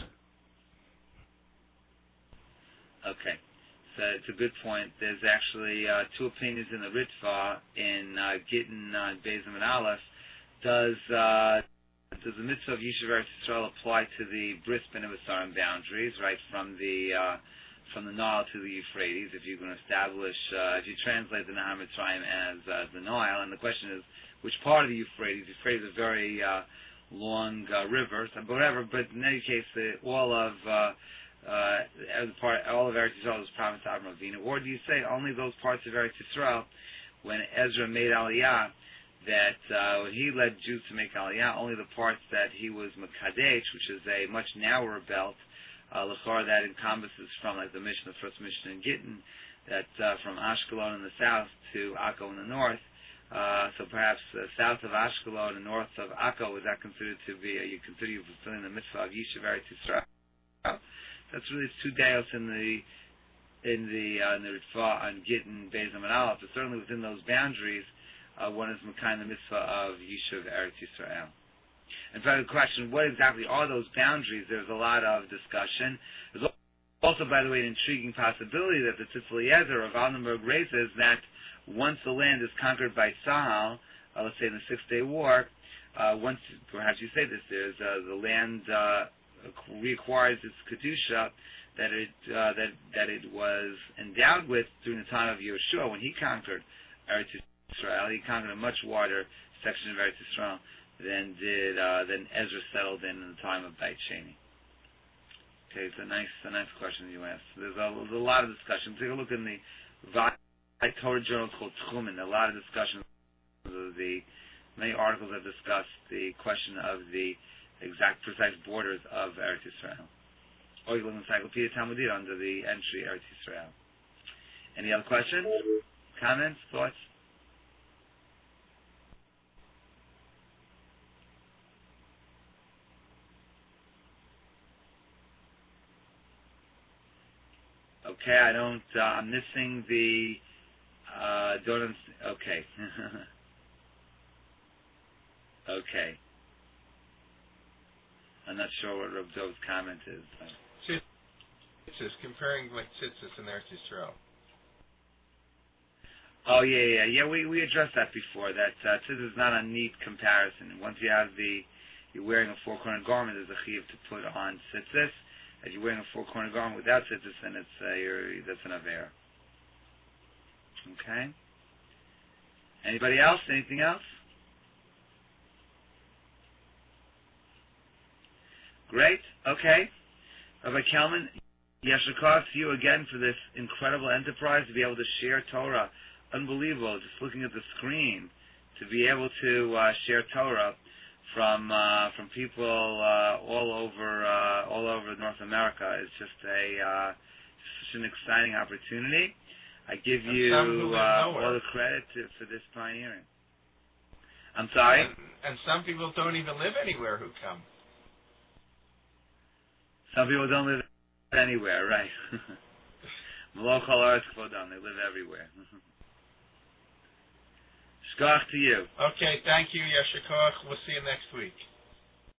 Okay. So it's a good point. There's actually uh, two opinions in the Ritva in uh, Gittin uh, Bezim and Aleph. Does uh, does the mitzvah of Yishuv Eretz Yisrael apply to the Bris Ben Abasarim boundaries, right from the uh, from the Nile to the Euphrates? If you're going to establish, uh, if you translate the Nahar Mitzrayim as uh, the Nile, and the question is which part of the Euphrates? Euphrates is a very uh, long uh, river, so whatever. But in any case, the, all of uh, uh, as part, all of Eretz Yisrael is promised to Avraham Avinu. Or do you say only those parts of Eretz Yisrael when Ezra made Aliyah? That uh, when he led Jews to make Aliyah, only the parts that he was Mekadesh, which is a much narrower belt, uh, Lachor, that encompasses from, like the Mishnah, the first Mishnah in Gittin, that uh, from Ashkelon in the south to Akko in the north. Uh, so perhaps uh, south of Ashkelon and north of Akko, is that considered to be, uh, you consider you fulfilling the mitzvah of Yishuv Eretz Yisrael? That's really two deos in the in the uh, in the Ritva on Gittin, Bezim, and Aleph. But certainly within those boundaries, Uh, one is Mekai the mitzvah of Yishuv Eretz Yisrael. In fact, the question, what exactly are those boundaries? There's a lot of discussion. There's also, by the way, an intriguing possibility that the Tzitz Eliezer of Altenburg raises that once the land is conquered by Tzahal, uh, let's say in the Six-Day War, uh, once, perhaps you say this, there's uh, the land uh, reacquires its Kedusha that it uh, that that it was endowed with during the time of Yeshua when he conquered Eretz Yisrael. Israel. He conquered a much wider section of Eretz Yisrael than did uh, than Ezra settled in in the time of Beit Sheni. Okay, it's a nice a nice question you asked. There's a, there's a lot of discussion. Take a look in the Vayet Torah journal called Tchumen. A lot of discussion. Of the many articles have discussed the question of the exact precise borders of Eretz Yisrael. Or you look in Encyclopedia Talmudit under the entry Eretz Yisrael. Any other questions, comments, thoughts? Okay, I don't, uh, I'm missing the, uh, don't, okay. Okay. I'm not sure what Reb Dov's comment is. Tzitzis, comparing like tzitzis and Eretz Yisrael. Oh, yeah, yeah, yeah, we, we addressed that before, that uh, tzitzis is not a neat comparison. Once you have the, you're wearing a four-cornered garment, there's a chiyuv to put on tzitzis. If you're wearing a four-cornered garment without tzitzis, then it's uh, you're, that's an aver. Okay. Anybody else? Anything else? Great. Okay. Rabbi Kelman, Yasher Koach to you again for this incredible enterprise to be able to share Torah. Unbelievable. Just looking at the screen to be able to uh, share Torah from uh, from people uh, all over uh, all over North America is just a uh, such an exciting opportunity. I give and you uh, all the credit to, for this pioneering. I'm sorry? And, and some people don't even live anywhere who come. Some people don't live anywhere, right? Moloch Haaretz Kvodam, they live everywhere. Shkoach to you. Okay, thank you, Yasher Koach. We'll see you next week.